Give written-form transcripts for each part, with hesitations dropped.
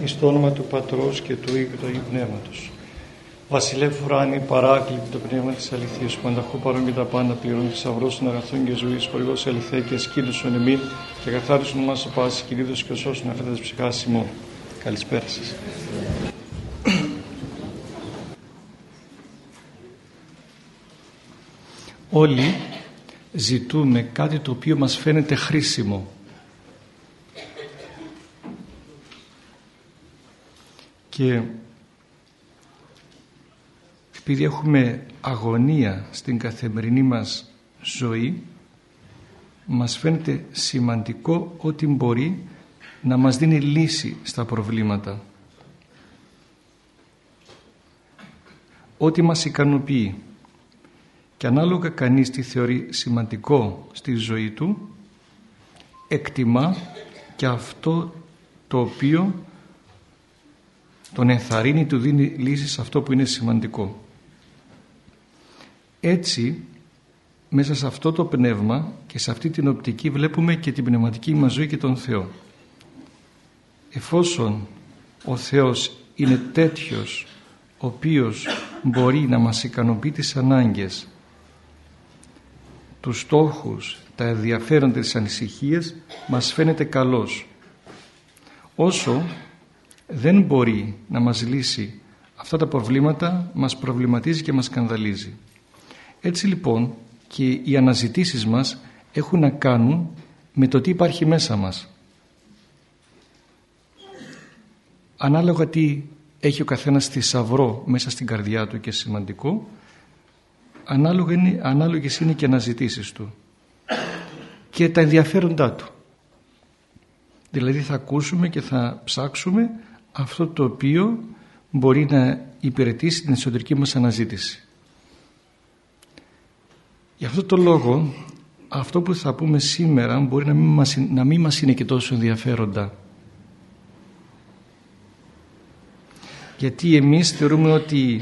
εις το όνομα του Πατρός και του Υιού και του Αγίου Πνεύματος. Βασιλεύ ουράνι, παράκλητη το πνεύμα της αληθείας, πανταχού παρών και τα πάντα πληρών, θησαυρός των αγαθών και ζωής, χορηγός αληθέ και ασκήνωσον εμήν και καθάρισον μας ο πάσης κηρύττος και σώσον αυτά τα ψυχάς ημών. Καλησπέρα σας. Όλοι ζητούμε κάτι το οποίο μας φαίνεται χρήσιμο. Και επειδή έχουμε αγωνία στην καθημερινή μας ζωή, μας φαίνεται σημαντικό ότι μπορεί να μας δίνει λύση στα προβλήματα. Ότι μας ικανοποιεί. Και ανάλογα κανείς τι θεωρεί σημαντικό στη ζωή του, εκτιμά και αυτό το οποίο τον ενθαρρύνει, του δίνει λύση σε αυτό που είναι σημαντικό. Έτσι, μέσα σε αυτό το πνεύμα και σε αυτή την οπτική βλέπουμε και την πνευματική μας ζωή και τον Θεό. Εφόσον ο Θεός είναι τέτοιος, ο οποίος μπορεί να μας ικανοποιεί τις ανάγκες, τους στόχους, τα ενδιαφέροντα, τις ανησυχίες, μας φαίνεται καλός. Όσο δεν μπορεί να μας λύσει αυτά τα προβλήματα, μας προβληματίζει και μας σκανδαλίζει. Έτσι λοιπόν και οι αναζητήσεις μας έχουν να κάνουν με το τι υπάρχει μέσα μας. Ανάλογα τι έχει ο καθένας θησαυρό μέσα στην καρδιά του και σημαντικό, ανάλογες είναι και οι αναζητήσεις του και τα ενδιαφέροντά του. Δηλαδή θα ακούσουμε και θα ψάξουμε αυτό το οποίο μπορεί να υπηρετήσει την εσωτερική μας αναζήτηση. Γι' αυτό το λόγο αυτό που θα πούμε σήμερα μπορεί να μην μας είναι και τόσο ενδιαφέροντα. Γιατί εμείς θεωρούμε ότι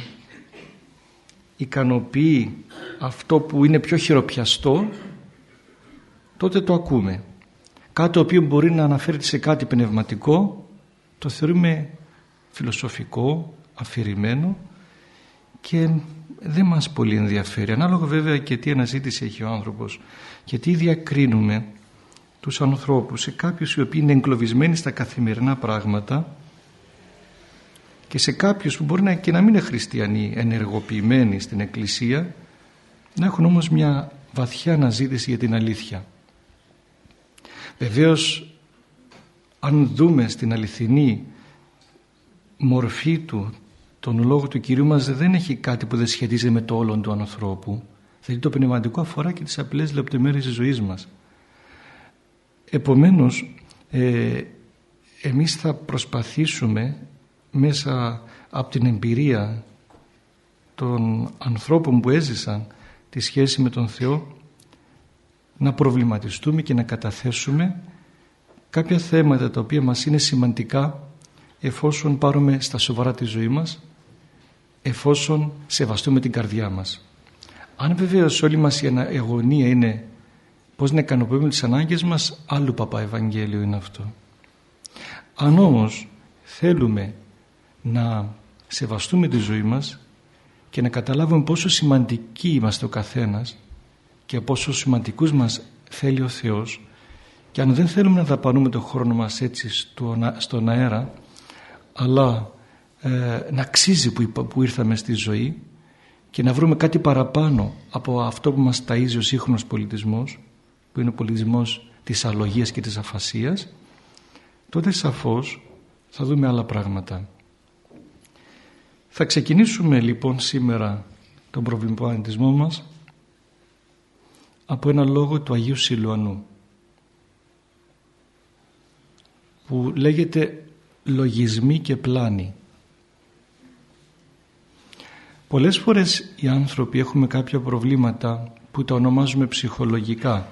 ικανοποιεί αυτό που είναι πιο χειροπιαστό, τότε το ακούμε. Κάτι το οποίο μπορεί να αναφέρεται σε κάτι πνευματικό, το θεωρούμε φιλοσοφικό, αφηρημένο και δεν μας πολύ ενδιαφέρει. Ανάλογα βέβαια και τι αναζήτηση έχει ο άνθρωπος και τι διακρίνουμε τους ανθρώπους σε κάποιους οι οποίοι είναι εγκλωβισμένοι στα καθημερινά πράγματα και σε κάποιους που μπορεί και να μην είναι χριστιανοί, ενεργοποιημένοι στην Εκκλησία, να έχουν όμως μια βαθιά αναζήτηση για την αλήθεια. Βεβαίως, αν δούμε στην αληθινή μορφή του, τον λόγο του Κυρίου μας δεν έχει κάτι που δεν σχετίζεται με το όλον του ανθρώπου. Δηλαδή το πνευματικό αφορά και τις απλές λεπτομέρειες της ζωής μας. Επομένως, εμείς θα προσπαθήσουμε μέσα από την εμπειρία των ανθρώπων που έζησαν τη σχέση με τον Θεό να προβληματιστούμε και να καταθέσουμε κάποια θέματα τα οποία μας είναι σημαντικά εφόσον πάρουμε στα σοβαρά τη ζωή μας, εφόσον σεβαστούμε την καρδιά μας. Αν βεβαίως όλη μας η αγωνία είναι πώς να ικανοποιούμε τις ανάγκες μας, άλλου παπά Ευαγγέλιο είναι αυτό. Αν όμως θέλουμε να σεβαστούμε τη ζωή μας και να καταλάβουμε πόσο σημαντικοί είμαστε ο καθένας και πόσο σημαντικούς μας θέλει ο Θεός, και αν δεν θέλουμε να δαπανούμε τον χρόνο μας έτσι στον αέρα, αλλά να αξίζει που ήρθαμε στη ζωή και να βρούμε κάτι παραπάνω από αυτό που μας ταΐζει ο σύγχρονος πολιτισμός, που είναι ο πολιτισμός της αλογίας και της αφασίας, τότε σαφώς θα δούμε άλλα πράγματα. Θα ξεκινήσουμε λοιπόν σήμερα τον προβληματισμό μας από ένα λόγο του Αγίου Σιλουανού που λέγεται «Λογισμοί και πλάνοι». Πολλές φορές οι άνθρωποι έχουμε κάποια προβλήματα που τα ονομάζουμε ψυχολογικά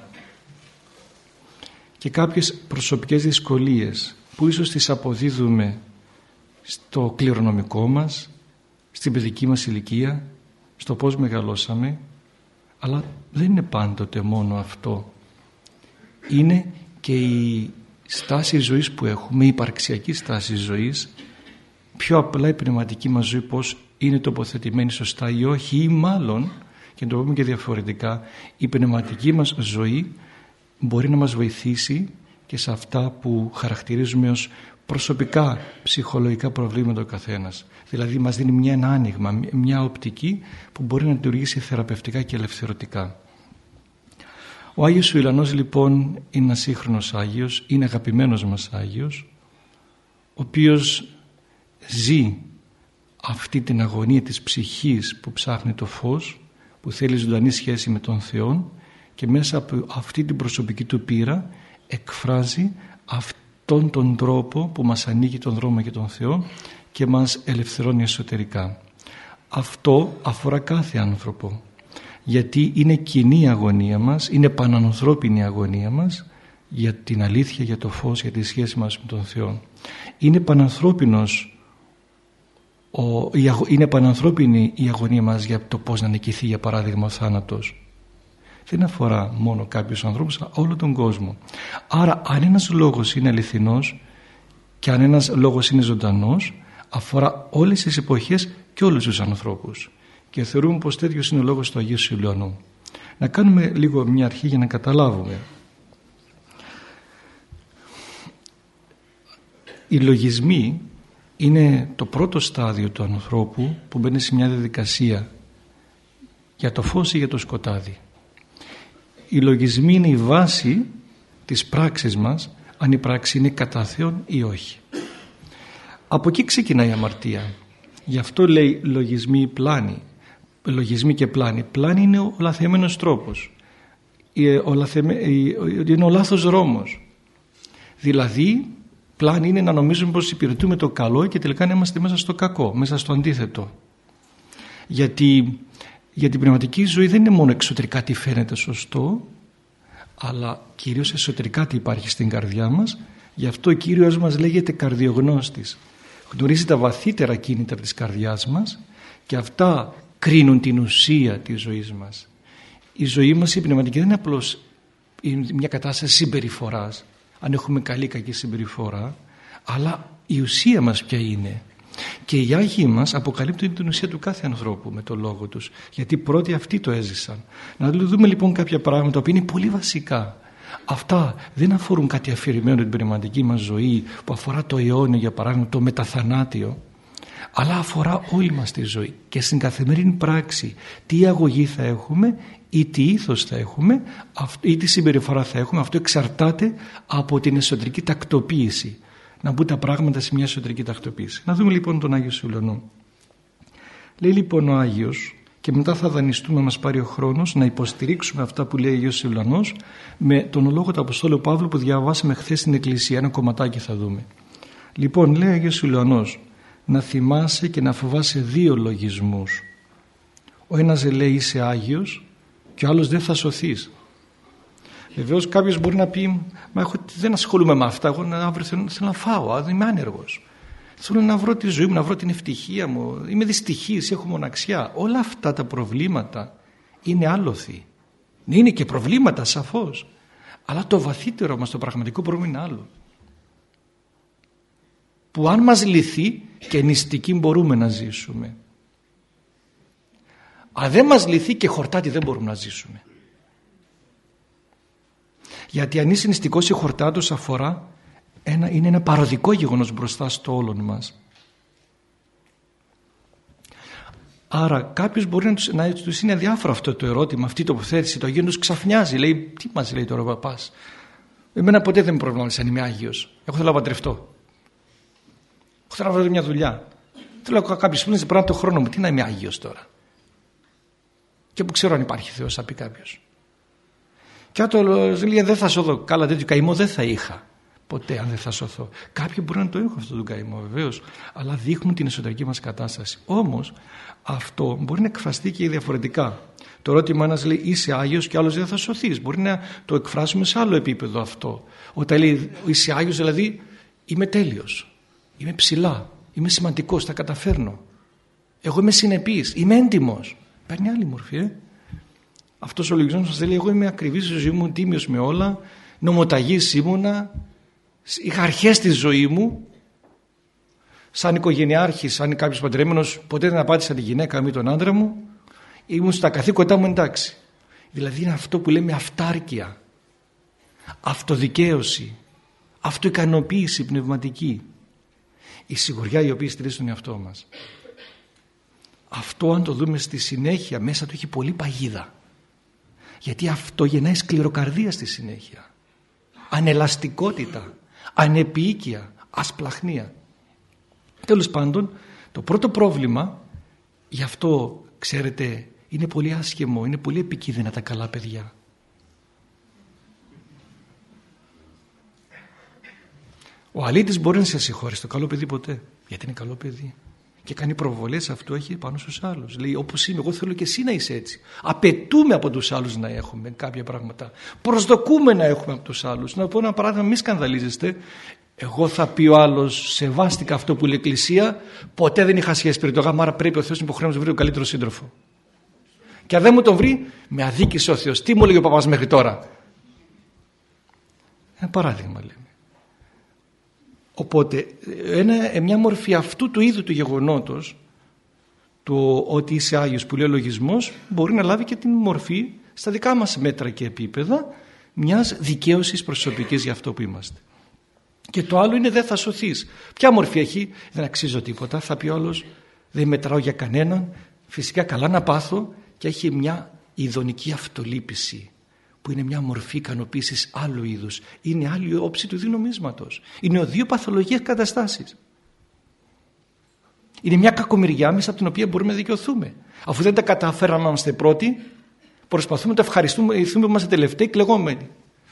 και κάποιες προσωπικές δυσκολίες που ίσως τις αποδίδουμε στο κληρονομικό μας, στην παιδική μας ηλικία, στο πώς μεγαλώσαμε, αλλά δεν είναι πάντοτε μόνο αυτό. Είναι και η στάση ζωής που έχουμε, η υπαρξιακή στάση ζωής, πιο απλά η πνευματική μας ζωή πώς είναι τοποθετημένη σωστά ή όχι, ή μάλλον, και να το πούμε και διαφορετικά, η πνευματική μας ζωή μπορεί να μας βοηθήσει και σε αυτά που χαρακτηρίζουμε ως προσωπικά ψυχολογικά προβλήματα ο καθένας. Δηλαδή μας δίνει ένα άνοιγμα, μια οπτική που μπορεί να λειτουργήσει θεραπευτικά και ελευθερωτικά. Ο Άγιος Ιλανός λοιπόν είναι ένας σύγχρονος Άγιος, είναι αγαπημένος μας Άγιος, ο οποίος ζει αυτή την αγωνία της ψυχής που ψάχνει το φως, που θέλει ζωντανή σχέση με τον Θεό, και μέσα από αυτή την προσωπική του πείρα εκφράζει αυτόν τον τρόπο που μας ανοίγει τον δρόμο για τον Θεό και μας ελευθερώνει εσωτερικά. Αυτό αφορά κάθε άνθρωπο, γιατί είναι κοινή η αγωνία μας, είναι πανανθρώπινη η αγωνία μας για την αλήθεια, για το φως, για τη σχέση μας με τον Θεό. Είναι πανανθρώπινη η αγωνία μας για το πώς να νικηθεί, για παράδειγμα, ο θάνατος. Δεν αφορά μόνο κάποιους ανθρώπους, αλλά όλο τον κόσμο. Άρα αν ένας λόγος είναι αληθινός και αν ένας λόγος είναι ζωντανός, αφορά όλες τις εποχές και όλους τους ανθρώπους. Και θεωρούμε πως τέτοιος είναι ο λόγος του Αγίου Σιλουανού. Να κάνουμε λίγο μια αρχή για να καταλάβουμε. Οι λογισμοί είναι το πρώτο στάδιο του ανθρώπου που μπαίνει σε μια διαδικασία για το φως ή για το σκοτάδι. Οι λογισμοί είναι η βάση της πράξης μας, αν η πράξη είναι κατά Θεόν ή όχι. Από εκεί ξεκινάει η αμαρτία. Γι' αυτό λέει λογισμοί πλάνη. Λογισμοί και πλάνη. Πλάνη είναι ο λαθεμένος τρόπος. Είναι ο λάθος δρόμος. Δηλαδή πλάνη είναι να νομίζουμε πως υπηρετούμε το καλό και τελικά να είμαστε μέσα στο κακό, μέσα στο αντίθετο. Γιατί για την πνευματική ζωή δεν είναι μόνο εξωτερικά τι φαίνεται σωστό, αλλά κυρίως εσωτερικά τι υπάρχει στην καρδιά μας. Γι' αυτό ο Κύριος μας λέγεται καρδιογνώστης. Γνωρίζει τα βαθύτερα κίνητρα της καρδιάς μας και αυτά κρίνουν την ουσία της ζωής μας. Η ζωή μας η πνευματική δεν είναι απλώς μια κατάσταση συμπεριφοράς, αν έχουμε καλή ή κακή συμπεριφορά, αλλά η ουσία μας ποια είναι. Και οι Άγιοι μας αποκαλύπτουν την ουσία του κάθε ανθρώπου με το λόγο τους, γιατί πρώτοι αυτοί το έζησαν. Να δούμε λοιπόν κάποια πράγματα που είναι πολύ βασικά. Αυτά δεν αφορούν κάτι αφηρημένο την πνευματική μας ζωή που αφορά το αιώνιο, για παράδειγμα το μεταθανάτιο, αλλά αφορά όλη μας τη ζωή και στην καθημερινή πράξη τι αγωγή θα έχουμε ή τι ήθος θα έχουμε ή τι συμπεριφορά θα έχουμε. Αυτό εξαρτάται από την εσωτερική τακτοποίηση, να μπουν τα πράγματα σε μια εσωτερική τακτοποίηση. Να δούμε λοιπόν τον Άγιο Σιλουανό. Λέει λοιπόν ο Άγιος, και μετά θα δανειστούμε, μας πάρει ο χρόνος, να υποστηρίξουμε αυτά που λέει ο Άγιος Σιλουανός με τον λόγο του Αποστόλου Παύλου που διαβάσαμε χθες στην Εκκλησία. Ένα κομματάκι θα δούμε. Λοιπόν, λέει ο Άγιος Σιλουανός, να θυμάσαι και να φοβάσαι δύο λογισμούς. Ο ένας λέει είσαι Άγιος και ο άλλος δεν θα σωθείς. Βεβαίως κάποιος μπορεί να πει μα δεν ασχολούμαι με αυτά, εγώ αύριο θέλω να φάω, είμαι άνεργος. Θέλω να βρω τη ζωή μου, να βρω την ευτυχία μου, είμαι δυστυχής, έχω μοναξιά. Όλα αυτά τα προβλήματα είναι άλοθη. Είναι και προβλήματα σαφώς, αλλά το βαθύτερο μας, το πραγματικό πρόβλημα είναι άλλο. Που αν μας λυθεί και νηστική μπορούμε να ζήσουμε. Αν δεν μας λυθεί και χορτάτη δεν μπορούμε να ζήσουμε. Γιατί αν είσαι νηστικός ή χορτάτος αφορά είναι ένα παροδικό γεγονός μπροστά στο όλον μας. Άρα κάποιος μπορεί να τους είναι αδιάφορο αυτό το ερώτημα, αυτή η τοποθέτηση. Το Αγίο τους ξαφνιάζει, λέει τι μας λέει τώρα ο παπάς. Εμένα ποτέ δεν με προβλημάτισε αν είμαι Άγιος. Εγώ θέλω να παντρευτώ. Εγώ θέλω να βρω μια δουλειά. Θέλω κάποιος που είναι πράγμα το χρόνο μου. Τι να είμαι Άγιος τώρα. Και που ξέρω αν υπάρχει Θεός, θα πει κάποιος. Και αν το λέει δεν θα σωθώ, καλά τέτοιο καημό δεν θα είχα ποτέ αν δεν θα σωθώ. Κάποιοι μπορεί να το έχουν αυτό το καημό βεβαίως, αλλά δείχνουν την εσωτερική μας κατάσταση. Όμως αυτό μπορεί να εκφραστεί και διαφορετικά. Το ερώτημα ένας λέει είσαι Άγιος και άλλος δεν θα σωθείς. Μπορεί να το εκφράσουμε σε άλλο επίπεδο αυτό. Όταν λέει είσαι Άγιος δηλαδή είμαι τέλειος, είμαι ψηλά, είμαι σημαντικός, τα καταφέρνω. Εγώ είμαι συνεπής, είμαι έντιμος. Παίρνει άλλη μορφή. Αυτός ο λογισμός σας λέει εγώ είμαι ακριβής στη ζωή μου, τίμιος με όλα, νομοταγής ήμουνα, είχα αρχές στη ζωή μου, σαν οικογενειάρχης, σαν κάποιος παντρεμένος, ποτέ δεν απάτησα τη γυναίκα μου ή τον άντρα μου, ήμουν στα καθήκοντά μου εντάξει. Δηλαδή είναι αυτό που λέμε αυτάρκεια, αυτοδικαίωση, αυτοικανοποίηση πνευματική, η σιγουριά η οποία στηρίζει τον εαυτό μας. Αυτό αν το δούμε στη συνέχεια μέσα του έχει πολύ παγίδα, γιατί αυτό γεννάει σκληροκαρδία στη συνέχεια, ανελαστικότητα, ανεπίοικια, ασπλαχνία. Τέλος πάντων, το πρώτο πρόβλημα, γι' αυτό ξέρετε είναι πολύ άσχημο, είναι πολύ επικίνδυνα τα καλά παιδιά. Ο αλήτης μπορεί να σε συγχωρήσει, το καλό παιδί ποτέ, γιατί είναι καλό παιδί και κάνει προβολές, αυτό έχει πάνω στους άλλους. Λέει όπως είμαι εγώ θέλω και εσύ να είσαι έτσι. Απαιτούμε από τους άλλους να έχουμε κάποια πράγματα, προσδοκούμε να έχουμε από τους άλλους. Να πω ένα παράδειγμα, μη σκανδαλίζεστε. Εγώ θα πει ο άλλος, σεβάστηκα αυτό που λέει η Εκκλησία, ποτέ δεν είχα σχέση περιττογάμμα, άρα πρέπει ο Θεός υποχρέωμενος να βρει τον καλύτερο σύντροφο. Και αν δεν μου τον βρει, με αδίκησε ο Θεός. Τι μου έλεγε ο παπάς μέχρι τώρα. Ένα παράδειγμα λέμε. Οπότε μια μορφή αυτού του είδου του γεγονότος, το ότι είσαι Άγιος που λέει ο λογισμός, μπορεί να λάβει και την μορφή στα δικά μας μέτρα και επίπεδα μιας δικαίωσης προσωπικής για αυτό που είμαστε. Και το άλλο είναι δεν θα σωθείς. Ποια μορφή έχει? Δεν αξίζω τίποτα, θα πει όλος, δεν μετράω για κανέναν, φυσικά καλά να πάθω, και έχει μια ειδονική αυτολύπηση που είναι μια μορφή ικανοποίησης άλλου είδους. Είναι άλλη όψη του νομίσματος. Είναι δύο παθολογικές καταστάσεις. Είναι μια κακομοιριά μέσα από την οποία μπορούμε να δικαιωθούμε. Αφού δεν τα καταφέραμε να είμαστε πρώτοι, προσπαθούμε να το ευχαριστούμε που είμαστε τελευταίοι κλεγόμενοι.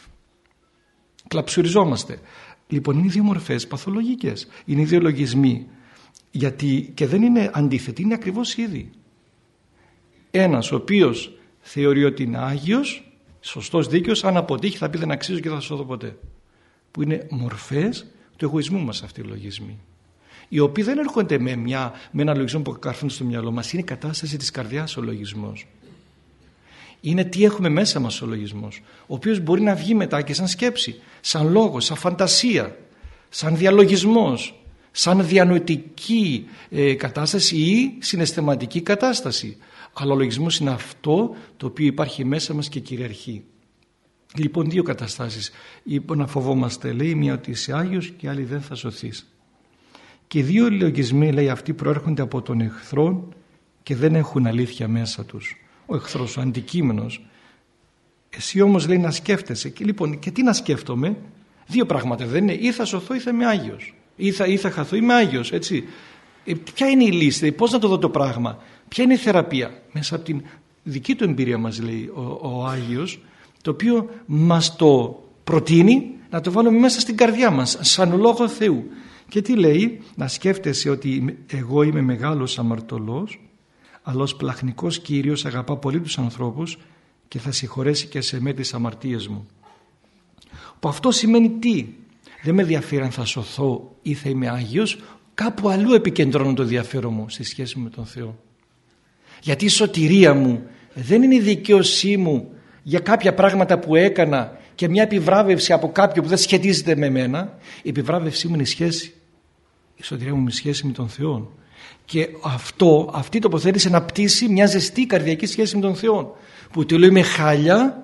Κλαψουριζόμαστε. Λοιπόν, είναι δύο μορφές παθολογικές. Είναι δύο λογισμοί. Γιατί και δεν είναι αντίθετοι, είναι ακριβώς ίδιοι. Ένας ο οποίος θεωρεί ότι είναι Άγιος, σωστός, δίκαιος, αν αποτύχει θα πει δεν αξίζω και δεν θα σώθω ποτέ. Που είναι μορφές του εγωισμού μας αυτοί οι λογισμοί. Οι οποίοι δεν έρχονται με ένα λογισμό που καρφώνει στο μυαλό μας. Είναι η κατάσταση της καρδιάς ο λογισμός. Είναι τι έχουμε μέσα μας ο λογισμός, ο οποίος μπορεί να βγει μετά και σαν σκέψη, σαν λόγο, σαν φαντασία, σαν διαλογισμός, σαν διανοητική κατάσταση ή συναισθηματική κατάσταση. Αλλά ο λογισμός είναι αυτό το οποίο υπάρχει μέσα μας και κυριαρχεί. Λοιπόν, δύο καταστάσεις να φοβόμαστε, λέει, μία ότι είσαι Άγιος και άλλη δεν θα σωθείς. Και οι δύο λογισμοί, λέει, αυτοί προέρχονται από τον εχθρό και δεν έχουν αλήθεια μέσα τους. Ο εχθρός, ο αντικείμενος. Εσύ όμως, λέει, να σκέφτεσαι. Και λοιπόν, και τι να σκέφτομαι? Δύο πράγματα δεν είναι, ή θα σωθώ ή θα είμαι Άγιος, ή θα χαθώ ή είμαι Άγιος, έτσι. Ποια είναι η λύση, πώς να το δω το πράγμα? Ποια είναι η θεραπεία? Μέσα από την δική του εμπειρία μας, λέει ο Άγιος, το οποίο μας το προτείνει να το βάλουμε μέσα στην καρδιά μας σαν λόγο Θεού. Και τι λέει? Να σκέφτεσαι ότι εγώ είμαι μεγάλος αμαρτωλός, αλλά ως πλαχνικός Κύριος αγαπά πολύ τους ανθρώπους και θα συγχωρέσει και σε με τις αμαρτίες μου. Που αυτό σημαίνει τι? Δεν με ενδιαφέρει αν θα σωθώ ή θα είμαι Άγιος, κάπου αλλού επικεντρώνω το ενδιαφέρον μου στη σχέση με τον Θεό. Γιατί η σωτηρία μου δεν είναι η δικαίωσή μου για κάποια πράγματα που έκανα και μια επιβράβευση από κάποιον που δεν σχετίζεται με μένα. Η επιβράβευσή μου είναι η σχέση. Η σωτηρία μου είναι η σχέση με τον Θεό. Και αυτή η τοποθέτηση αναπτύσσει μια ζεστή καρδιακή σχέση με τον Θεό. Που του λέω είμαι χάλια,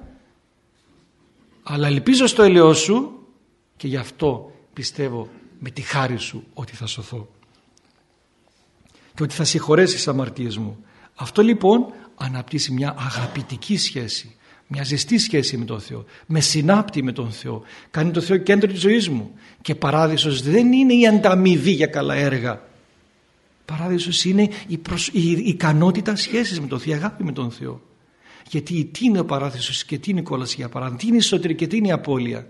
αλλά ελπίζω στο έλεος σου και γι' αυτό πιστεύω με τη χάρη σου ότι θα σωθώ. Και ότι θα συγχωρέσεις τις αμαρτίες μου. Αυτό λοιπόν αναπτύσσει μια αγαπητική σχέση, μια ζεστή σχέση με τον Θεό, με συνάπτει με τον Θεό, κάνει τον Θεό κέντρο της ζωής μου. Και παράδεισος δεν είναι η ανταμοιβή για καλά έργα. Παράδεισος είναι η ικανότητα σχέσης με τον Θεό, η αγάπη με τον Θεό. Γιατί τι είναι ο παράδεισος και τι είναι η κόλαση, για παράδειγμα, τι είναι η σωτηρία και τι είναι η απώλεια?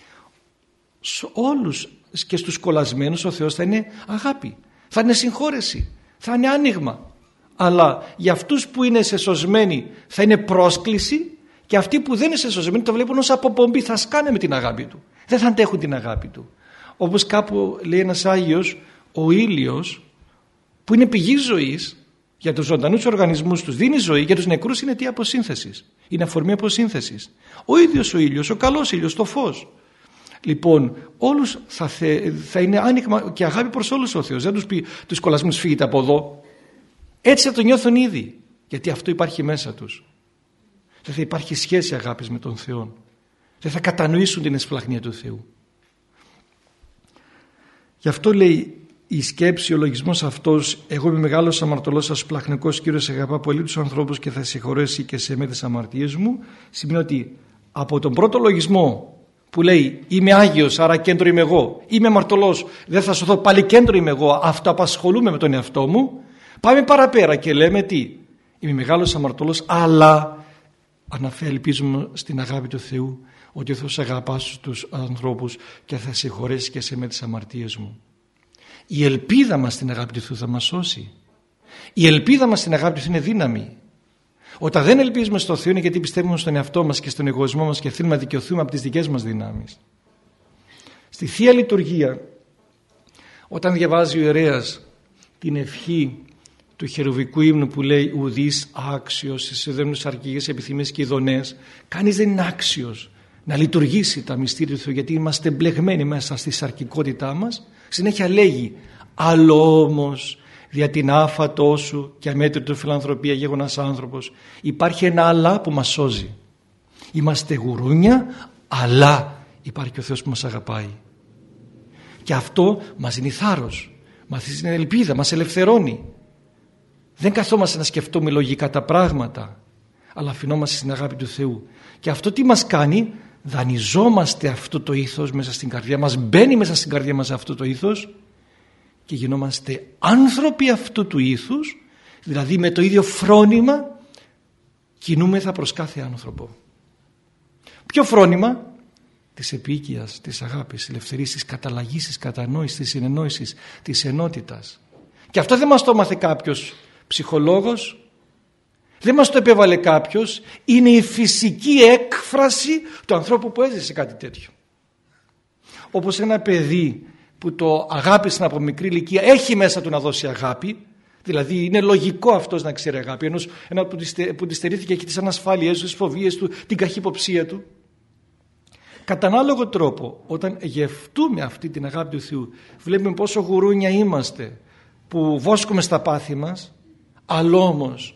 Σε όλους και στους κολλασμένους ο Θεός θα είναι αγάπη, θα είναι συγχώρεση, θα είναι άνοιγμα. Αλλά για αυτούς που είναι σεσωσμένοι θα είναι πρόσκληση, και αυτοί που δεν είναι σεσωσμένοι το βλέπουν ως αποπομπή, θα σκάνε με την αγάπη του, δεν θα αντέχουν την αγάπη του. Όπως κάπου λέει ένας Άγιος, ο ήλιος που είναι πηγή ζωής, για τους ζωντανούς οργανισμούς τους δίνει ζωή, για τους νεκρούς είναι τι? Αποσύνθεσης, είναι αφορμή αποσύνθεσης. Ο ίδιος ο ήλιος, ο καλός ήλιος, το φως, Λοιπόν, όλους θα είναι άνοιγμα και αγάπη προς όλους ο Θεός. Δεν τους πει τους κολλασμένους φύγετε από εδώ. Έτσι θα το νιώθουν ήδη, γιατί αυτό υπάρχει μέσα τους. Δεν θα υπάρχει σχέση αγάπης με τον Θεό. Δεν θα κατανοήσουν την εσπλαχνία του Θεού. Γι' αυτό λέει η σκέψη, ο λογισμός αυτός, εγώ είμαι μεγάλος αμαρτωλός, ασπλαχνικός, Κύριος αγαπά πολύ τους ανθρώπους και θα συγχωρέσει και σε με τις αμαρτίες μου, σημαίνει ότι από τον πρώτο λογισμό που λέει είμαι Άγιος, άρα κέντρο είμαι εγώ, είμαι αμαρτωλός, δεν θα σωθώ, πάλι κέντρο είμαι εγώ, αυτοαπασχολούμαι με τον εαυτό μου, πάμε παραπέρα και λέμε τι, είμαι μεγάλος αμαρτωλός, αλλά ελπίζουμε στην αγάπη του Θεού, ότι ο Θεός αγαπά τους ανθρώπους και θα συγχωρέσει και σε με τις αμαρτίες μου. Η ελπίδα μας στην αγάπη του Θεού θα μας σώσει. Η ελπίδα μας στην αγάπη του Θεού είναι δύναμη. Όταν δεν ελπίζουμε στο Θεό είναι γιατί πιστεύουμε στον εαυτό μας και στον εγωισμό μας και θέλουμε να δικαιωθούμε από τις δικές μας δυνάμεις. Στη Θεία Λειτουργία, όταν διαβάζει ο ιερέας την ευχή του χερουβικού ύμνου που λέει ουδείς άξιος σε ουδέμνους αρκηγές επιθυμίες και ειδονές, κανείς δεν είναι άξιος να λειτουργήσει τα μυστήρια του Θεού, γιατί είμαστε μπλεγμένοι μέσα στη σαρκικότητά μας. Συνέχεια λέγει άλλο όμως δια την άφατό σου και αμέτρητο φιλανθρωπία γέγονας άνθρωπος υπάρχει ένα αλλά που μας σώζει. Είμαστε γουρούνια, αλλά υπάρχει και ο Θεός που μας αγαπάει, και αυτό μας δίνει θάρρος, μας δίνει ελπίδα, μας ελευθερώνει. Δεν καθόμαστε να σκεφτούμε λογικά τα πράγματα, αλλά αφινόμαστε στην αγάπη του Θεού. Και αυτό τι μας κάνει? Δανειζόμαστε αυτό το ήθος μέσα στην καρδιά μας, μπαίνει μέσα στην καρδιά μας αυτό το ήθος και γινόμαστε άνθρωποι αυτού του ήθους, δηλαδή με το ίδιο φρόνημα κινούμεθα προς κάθε άνθρωπο. Ποιο φρόνημα? Της επίοικιας, της αγάπης, της ελευθερίας, της καταλλαγής, της κατανόησης, της συνεννόησης, της ενότητας. Και αυτό δεν μας το έμαθε κάποιος ψυχολόγος, δεν μας το επέβαλε κάποιος, είναι η φυσική έκφραση του ανθρώπου που έζησε κάτι τέτοιο. Όπως ένα παιδί που το αγάπησαν από μικρή ηλικία, έχει μέσα του να δώσει αγάπη, δηλαδή είναι λογικό αυτός να ξέρει αγάπη, ένα που τη στερήθηκε έχει τις ανασφάλειές του, τις φοβίες του, την καχυποψία του. Κατά ανάλογο τρόπο, όταν γευτούμε αυτή την αγάπη του Θεού, βλέπουμε πόσο γουρούνια είμαστε που βόσκουμε στα πάθη μας, αλλά όμως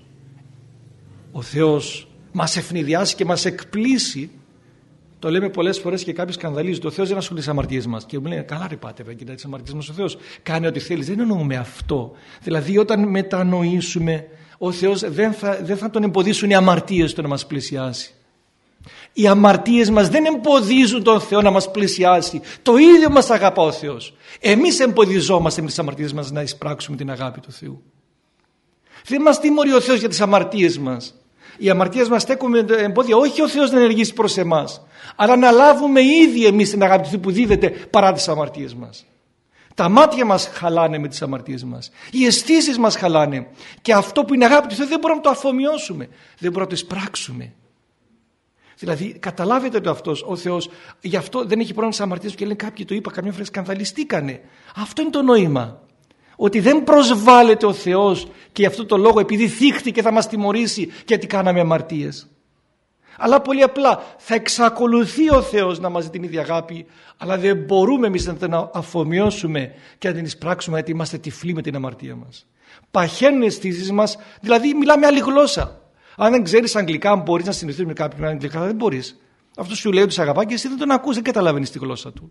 ο Θεός μας ευνηδιάσει και μας εκπλήσει. Το λέμε πολλές φορές και κάποιοι σκανδαλίζουν. Ο Θεός δεν ασχολείται τις αμαρτίες μας. Και μου λένε καλά ρε πάτερ, κοιτά τις αμαρτίες μας. Ο Θεός κάνει ό,τι θέλει. Δεν εννοούμε αυτό. Δηλαδή όταν μετανοήσουμε, ο Θεός δεν θα τον εμποδίσουν οι αμαρτίες του να μας πλησιάσει. Οι αμαρτίες μας δεν εμποδίζουν τον Θεό να μας πλησιάσει. Το ίδιο μας αγαπά ο Θεός. Εμείς εμποδιζόμαστε με τις αμαρτίες μας να εισπράξουμε την αγάπη του Θεού. Δεν μας τιμωρεί ο Θεός για τις αμαρτίες μας. Οι αμαρτίες μας στέκουν εμπόδια, όχι ο Θεός να ενεργήσει προς εμάς, αλλά να λάβουμε ήδη εμείς την αγάπη του Θεού που δίδεται παρά τις αμαρτίες μας. Τα μάτια μας χαλάνε με τις αμαρτίες μας. Οι αισθήσεις μας χαλάνε. Και αυτό που είναι αγάπη του Θεού δεν μπορούμε να το αφομοιώσουμε. Δεν μπορούμε να το εισπράξουμε. Δηλαδή καταλάβετε το αυτός, ο Θεός γι' αυτό δεν έχει πρόβλημα στις αμαρτίες του, και λένε κάποιοι το είπα καμιά φορά σκανδαλιστήκανε. Αυτό είναι το νόημα. Ότι δεν προσβάλλεται ο Θεός και γι' αυτό το λόγο επειδή θύχτηκε θα μας τιμωρήσει γιατί κάναμε αμαρτίες. Αλλά πολύ απλά θα εξακολουθεί ο Θεός να μας δίνει την ίδια αγάπη, αλλά δεν μπορούμε εμείς να την αφομοιώσουμε και να την εισπράξουμε, γιατί είμαστε τυφλοί με την αμαρτία μας. Παχαίνουν οι αισθήσεις μας, δηλαδή μιλάμε άλλη γλώσσα. Αν δεν ξέρεις αγγλικά, αν μπορείς να συνηθίσεις με κάποιον αγγλικά, δεν μπορείς. Αυτό σου λέει ότι σε αγαπά και εσύ δεν τον ακούς, δεν καταλαβαίνεις τη γλώσσα του.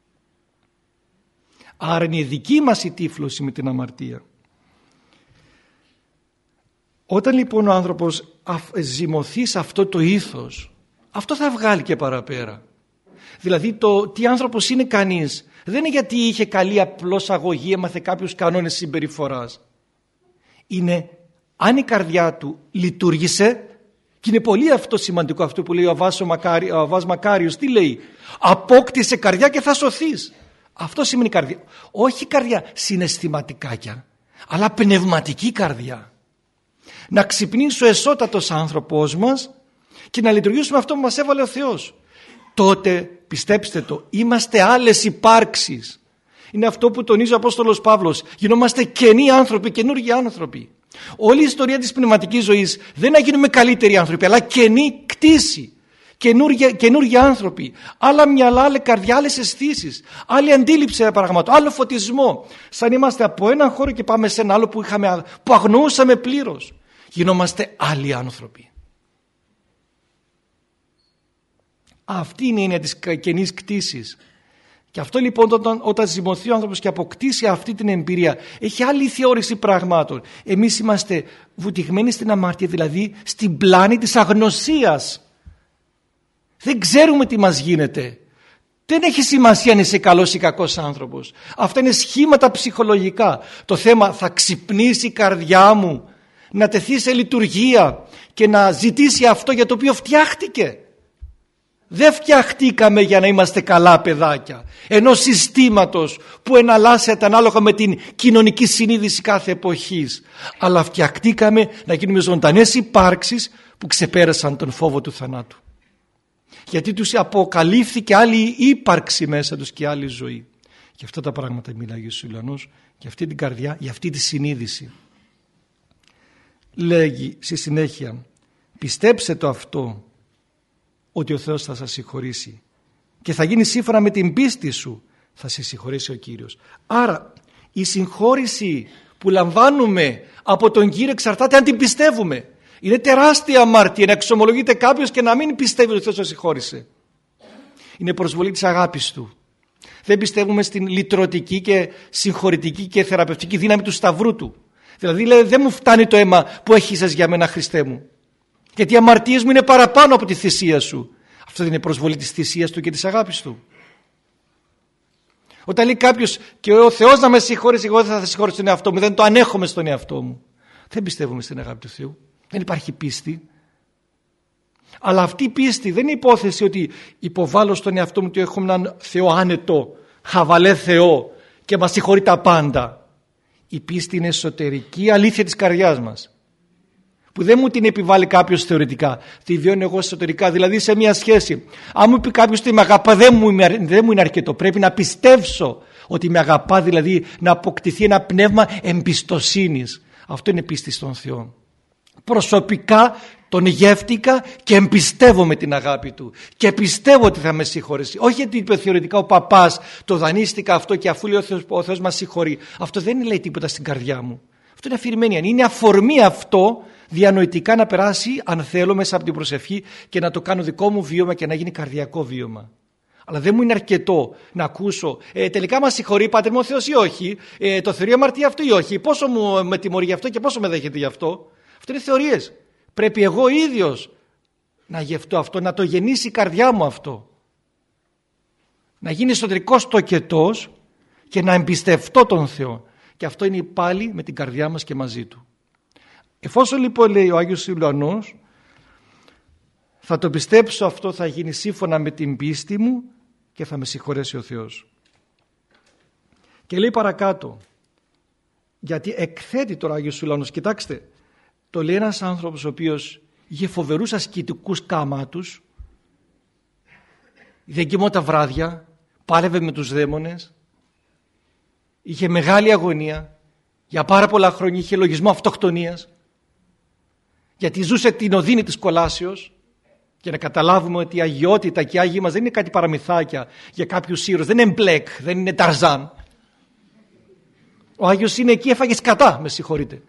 Άρα είναι η δική μας η τύφλωση με την αμαρτία. Όταν λοιπόν ο άνθρωπος ζυμωθεί σε αυτό το ήθος, αυτό θα βγάλει και παραπέρα. Δηλαδή το τι άνθρωπος είναι κανείς δεν είναι γιατί είχε καλή απλώς αγωγή, έμαθε κάποιους κανόνες συμπεριφοράς. Είναι αν η καρδιά του λειτουργήσε, και είναι πολύ αυτό σημαντικό αυτό που λέει ο Αββάς Μακάριος, τι λέει? Απόκτησε καρδιά και θα σωθείς. Αυτό σημαίνει καρδιά. Όχι καρδιά συναισθηματικάκια, αλλά πνευματική καρδιά. Να ξυπνήσει ο εσώτατος άνθρωπος μας και να λειτουργήσουμε αυτό που μας έβαλε ο Θεός. Τότε, πιστέψτε το, είμαστε άλλες υπάρξεις. Είναι αυτό που τονίζει ο Απόστολος Παύλος. Γινόμαστε καινοί άνθρωποι, καινούργιοι άνθρωποι. Όλη η ιστορία της πνευματικής ζωής δεν είναι να γίνουμε καλύτεροι άνθρωποι, αλλά καινή κτήση. καινούργιοι άνθρωποι, άλλα μυαλά, άλλη καρδιά, άλλες αισθήσεις, άλλη αντίληψη πράγματος, άλλο φωτισμό. Σαν είμαστε από έναν χώρο και πάμε σε ένα άλλο που αγνοούσαμε πλήρως. Γινόμαστε άλλοι άνθρωποι. Αυτή είναι η έννοια της καινής κτήσης. Και αυτό λοιπόν όταν ζυμωθεί ο άνθρωπος και αποκτήσει αυτή την εμπειρία, έχει άλλη θεώρηση πραγμάτων. Εμείς είμαστε βουτυγμένοι στην αμάρτια, δηλαδή στην πλάνη της αγνωσίας. Δεν ξέρουμε τι μας γίνεται. Δεν έχει σημασία αν είσαι καλός ή κακός άνθρωπος. Αυτά είναι σχήματα ψυχολογικά. Το θέμα θα ξυπνήσει η καρδιά μου να τεθεί σε λειτουργία και να ζητήσει αυτό για το οποίο φτιάχτηκε. Δεν φτιαχτήκαμε για να είμαστε καλά παιδάκια ενός συστήματος που εναλλάσσεται ανάλογα με την κοινωνική συνείδηση κάθε εποχής, αλλά φτιαχτήκαμε να γίνουμε ζωντανές υπάρξεις που ξεπέρασαν τον φόβο του θανάτου, γιατί τους αποκαλύφθηκε άλλη ύπαρξη μέσα τους και άλλη ζωή. Και αυτά τα πράγματα μιλάει ο Σουλανός, για αυτή την καρδιά, για αυτή τη συνείδηση. Λέγει στη συνέχεια, πιστέψτε το αυτό, ότι ο Θεός θα σας συγχωρήσει και θα γίνει σύμφωνα με την πίστη σου, θα σε συγχωρήσει ο Κύριος. Άρα η συγχώρηση που λαμβάνουμε από τον Κύριο εξαρτάται αν την πιστεύουμε. Είναι τεράστια αμάρτια να εξομολογείται κάποιος και να μην πιστεύει ότι ο Θεός τον συγχώρησε. Είναι προσβολή της αγάπης του. Δεν πιστεύουμε στην λυτρωτική και συγχωρητική και θεραπευτική δύναμη του σταυρού του. Δηλαδή λέει, δεν μου φτάνει το αίμα που έχεις για μένα, Χριστέ μου, γιατί οι αμαρτίες μου είναι παραπάνω από τη θυσία σου. Αυτό δεν είναι προσβολή της θυσίας του και της αγάπης του? Όταν λέει κάποιος και ο Θεός να με συγχωρήσει, εγώ δεν θα συγχωρήσω τον εαυτό μου, δεν το ανέχομαι στον εαυτό μου. Δεν πιστεύουμε στην αγάπη του Θεού. Δεν υπάρχει πίστη. Αλλά αυτή η πίστη δεν είναι υπόθεση ότι υποβάλλω στον εαυτό μου ότι έχουμε έναν Θεό άνετο, χαβαλέ Θεό και μας συγχωρεί τα πάντα. Η πίστη είναι εσωτερική αλήθεια της καρδιάς μας, που δεν μου την επιβάλλει κάποιος θεωρητικά, τη βιώνω εγώ εσωτερικά. Δηλαδή σε μια σχέση, αν μου πει κάποιος ότι με αγαπά, δεν μου είναι αρκετό. Πρέπει να πιστέψω ότι με αγαπά, δηλαδή να αποκτηθεί ένα πνεύμα εμπιστοσύνης. Αυτό είναι πίστη στον Θεό. Προσωπικά τον γεύτηκα και εμπιστεύομαι την αγάπη του και πιστεύω ότι θα με συγχωρήσει. Όχι γιατί είπε θεωρητικά ο παπάς, το δανείστηκα αυτό και αφού λέει ο Θεός μας συγχωρεί. Αυτό δεν λέει τίποτα στην καρδιά μου. Αυτό είναι αφηρημένη. Είναι αφορμή αυτό διανοητικά να περάσει, αν θέλω, μέσα από την προσευχή και να το κάνω δικό μου βίωμα και να γίνει καρδιακό βίωμα. Αλλά δεν μου είναι αρκετό να ακούσω τελικά μας συγχωρεί Πάτερ μου ο Θεός ή όχι, το θεωρεί αμαρτία αυτό ή όχι, πόσο μου με τιμωρεί γι' αυτό και πόσο με δέχεται γι' αυτό. Αυτό είναι θεωρίες. Πρέπει εγώ ίδιος να γευτώ αυτό, να το γεννήσει η καρδιά μου αυτό. Να γίνει εσωτερικός τοκετός και να εμπιστευτώ τον Θεό. Και αυτό είναι πάλι με την καρδιά μας και μαζί του. Εφόσον λοιπόν λέει ο Άγιος Σιλουανός, θα το πιστέψω αυτό, θα γίνει σύμφωνα με την πίστη μου και θα με συγχωρέσει ο Θεός. Και λέει παρακάτω, γιατί εκθέτει τώρα ο Άγιος Σιλουανός, κοιτάξτε, το λέει ένας άνθρωπος ο οποίος είχε φοβερούς ασκητικούς κάματους, δεν κοιμόταν βράδια, πάλευε με τους δαίμονες, είχε μεγάλη αγωνία, για πάρα πολλά χρόνια είχε λογισμό αυτοκτονίας, γιατί ζούσε την οδύνη της κολάσεως. Και να καταλάβουμε ότι η αγιότητα και οι άγιοι μας δεν είναι κάτι παραμυθάκια για κάποιους ήρωες, δεν είναι Μπλεκ, δεν είναι Ταρζάν. Ο Άγιος είναι εκεί, έφαγε σκατά, με συγχωρείτε.